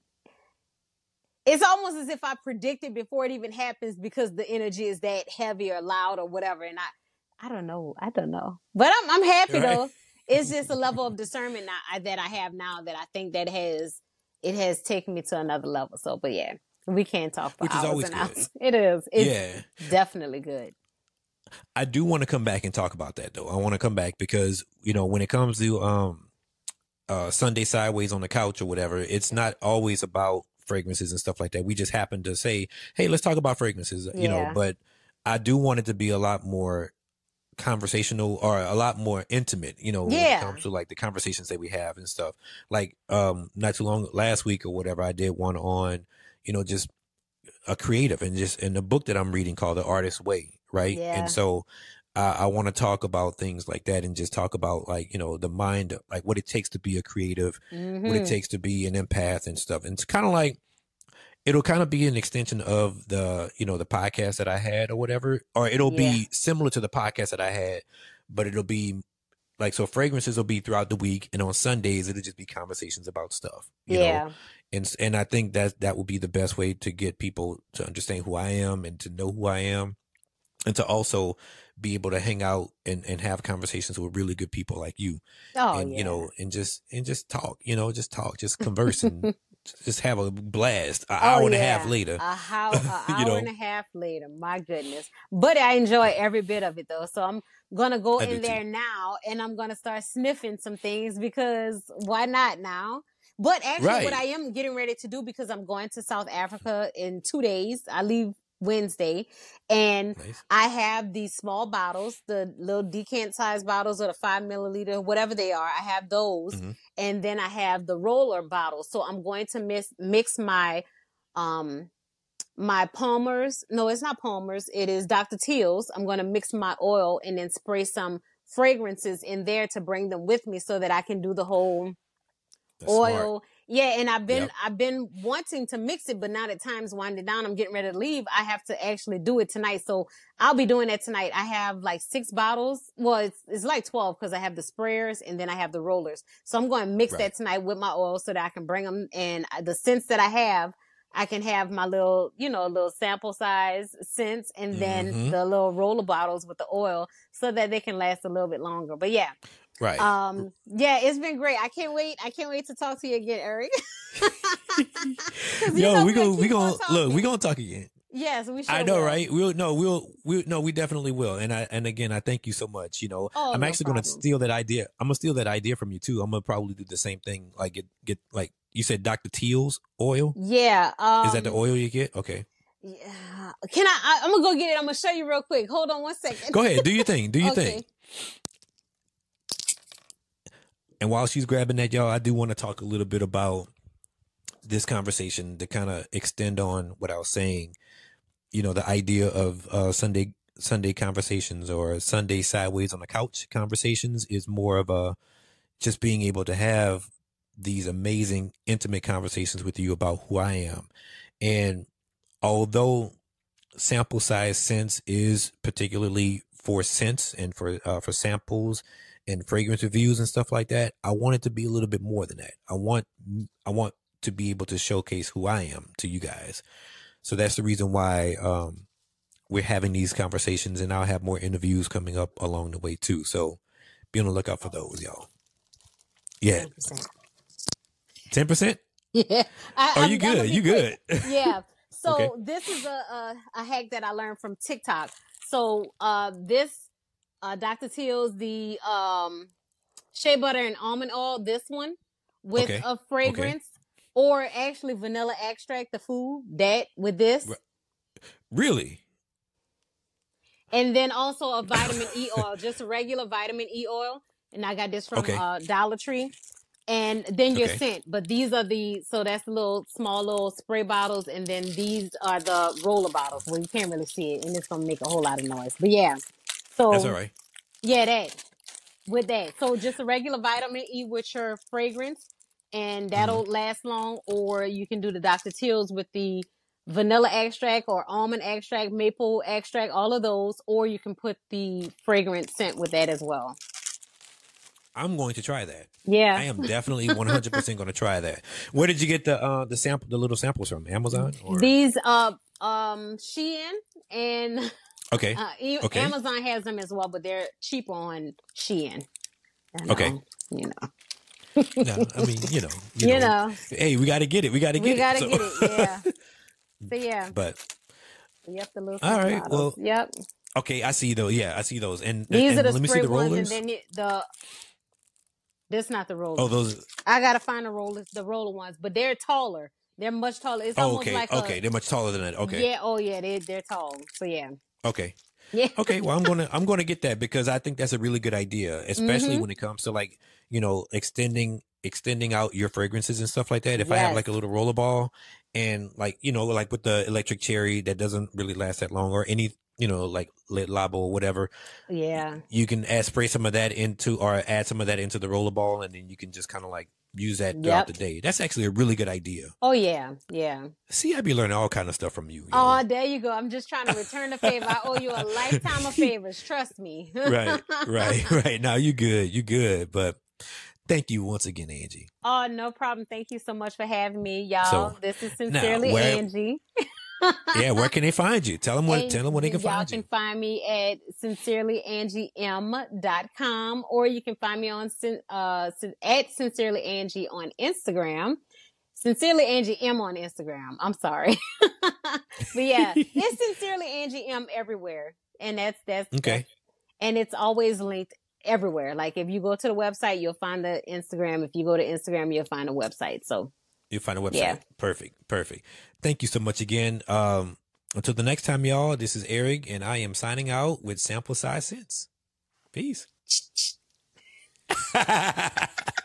almost as if I predicted before it even happens because the energy is that heavy or loud or whatever. And I don't know. But I'm happy though. It's just a level of discernment that I have now that I think that it has taken me to another level. So, but yeah. We can't talk for hours and hours. It is. It's definitely good. I do want to come back and talk about that, though. I want to come back because, when it comes to Sunday Sideways on the couch or whatever, it's not always about fragrances and stuff like that. We just happen to say, hey, let's talk about fragrances, but I do want it to be a lot more conversational or a lot more intimate, when it comes to like the conversations that we have and stuff. Like not too long last week or whatever, I did one on just a creative and just in the book that I'm reading called The Artist's Way. Right. Yeah. And so I want to talk about things like that and just talk about like, the mind, like what it takes to be a creative, what it takes to be an empath and stuff. And it's kind of like, it'll kind of be an extension of the, the podcast that I had or whatever, or it'll be similar to the podcast that I had, but it'll be like, so fragrances will be throughout the week, and on Sundays, it'll just be conversations about stuff, you know? And I think that would be the best way to get people to understand who I am and to know who I am, and to also be able to hang out and have conversations with really good people like you. And, and just talk, just converse and just have a blast. An Oh hour and a half yeah, later, a you hour and know, a half later. My goodness, but I enjoy every bit of it though. So I'm gonna go I do in too. there now, and I'm gonna start sniffing some things because why not now? But actually, what I Right. am getting ready to do because I'm going to South Africa in 2 days. I leave Wednesday, and Nice. I have these small bottles, the little decant size bottles or the 5 milliliter, whatever they are. I have those, Hmm. and then I have the roller bottles. So I'm going to mix my um my Palmer's. No, it's not Palmer's. It is Dr. Teal's. I'm going to mix my oil and then spray some fragrances in there to bring them with me so that I can do the whole That's smart. oil. Yeah, and Yep. I've been wanting to mix it, but now that time's winding down, I'm getting ready to leave. I have to actually do it tonight. So I'll be doing that tonight. I have like 6 bottles. Well, it's like 12 because I have the sprayers and then I have the rollers. So I'm going to mix Right. that tonight with my oil so that I can bring them, and the scents that I can have my little, little sample size scents and then Hmm. the little roller bottles with the oil so that they can last a little bit longer. But yeah, Right. yeah, it's been great. I can't wait to talk to you again, Eric. Because Yo, we we'll go. We keep on gonna look. We talking. gonna talk again. Yes, we I sure know, will. right? We definitely will. And again, I thank you so much. You know, Oh, I'm no actually gonna problem. steal that idea. I'm gonna steal that idea from you too. I'm gonna probably do the same thing. Like get like you said, Dr. Teal's oil. Yeah. Is that the oil you get? Okay. Yeah. Can I'm gonna go get it. I'm gonna show you real quick. Hold on one second. Go ahead. Do your thing. Do your thing. Okay. And while she's grabbing that, y'all, I do want to talk a little bit about this conversation to kind of extend on what I was saying. You know, the idea of Sunday conversations or Sunday sideways on the couch conversations is more of a just being able to have these amazing intimate conversations with you about who I am. And although sample size scents is particularly for scents and for samples and fragrance reviews and stuff like that, I want it to be a little bit more than that. I want to be able to showcase who I am to you guys. So that's the reason why we're having these conversations, and I'll have more interviews coming up along the way too. So be on the lookout for those, y'all. Yeah, 10%. 10%. Yeah. Oh, you I'm gonna good? be You quick. good? Yeah. So Okay. this is a hack that I learned from TikTok. So this Dr. Teal's the shea butter and almond oil, this one with Okay. a Okay. fragrance, or actually vanilla extract, the food that with this. Re- Really? And then also a vitamin E oil, just a regular vitamin E oil. And I got this from Okay. Dollar Tree. And then your Okay. scent. But these are so that's the little small little spray bottles. And then these are the roller bottles where you can't really see it. And it's going to make a whole lot of noise. But yeah. That's all So right. yeah, with that. So just a regular vitamin E with your fragrance, and Hmm. that'll last long. Or you can do the Dr. Teal's with the vanilla extract or almond extract, maple extract, all of those. Or you can put the fragrance scent with that as well. I'm going to try that. I Yeah. am definitely 100% going to try that. Where did you get the sample, the little samples from? Amazon or? These Shein and Okay. Okay. Amazon has them as well, but they're cheaper on Shein. Okay. You know. No, I mean, you You know, know. hey, we got to get it. We got to We get gotta it. get it, yeah. So yeah. But Yep, the little all small right, bottles. well, Yep. okay, I see those. Yeah, I see those. And These are the let me see spray the ones, and rollers. then this not the rollers. Oh, those. I gotta find the roller ones, but they're taller. They're much taller. It's Oh, almost okay. like Okay, they're much taller than that. Okay. Yeah, oh yeah, they're tall. So yeah. Okay. Yeah. Okay, well, I'm gonna get that because I think that's a really good idea, especially Mhm. when it comes to like extending out your fragrances and stuff like that. If I have like a Yes. little roller ball, and like like with the electric cherry that doesn't really last that long, or any like lit labo or whatever, Yeah. you can spray some of that into, or add some of that into the roller ball, and then you can just kind of like use that throughout the Yep. day. That's actually a really good idea. Oh yeah. Yeah. See, I be learning all kind of stuff from you. Oh, there you go. I'm just trying to return the favor. I owe you a lifetime of favors. Trust me. Right. Now you good. But thank you once again, Angie. Oh, no problem. Thank you so much for having me, y'all. So This is now, Sincerely Angie. where can they find you? Tell them where they can Y'all find can you. find me at sincerelyangiem.com, or you can find me on at Sincerely Angie on Instagram. Sincerely Angie M on Instagram. I'm sorry. But yeah, it's Sincerely Angie M everywhere. And that's Okay. and it's always linked everywhere. Like if you go to the website, you'll find the Instagram. If you go to Instagram, you'll find a website. So You'll find a website. Yeah. Perfect. Thank you so much again. Until the next time, y'all, this is Eric, and I am signing out with Sample Size Sense. Peace.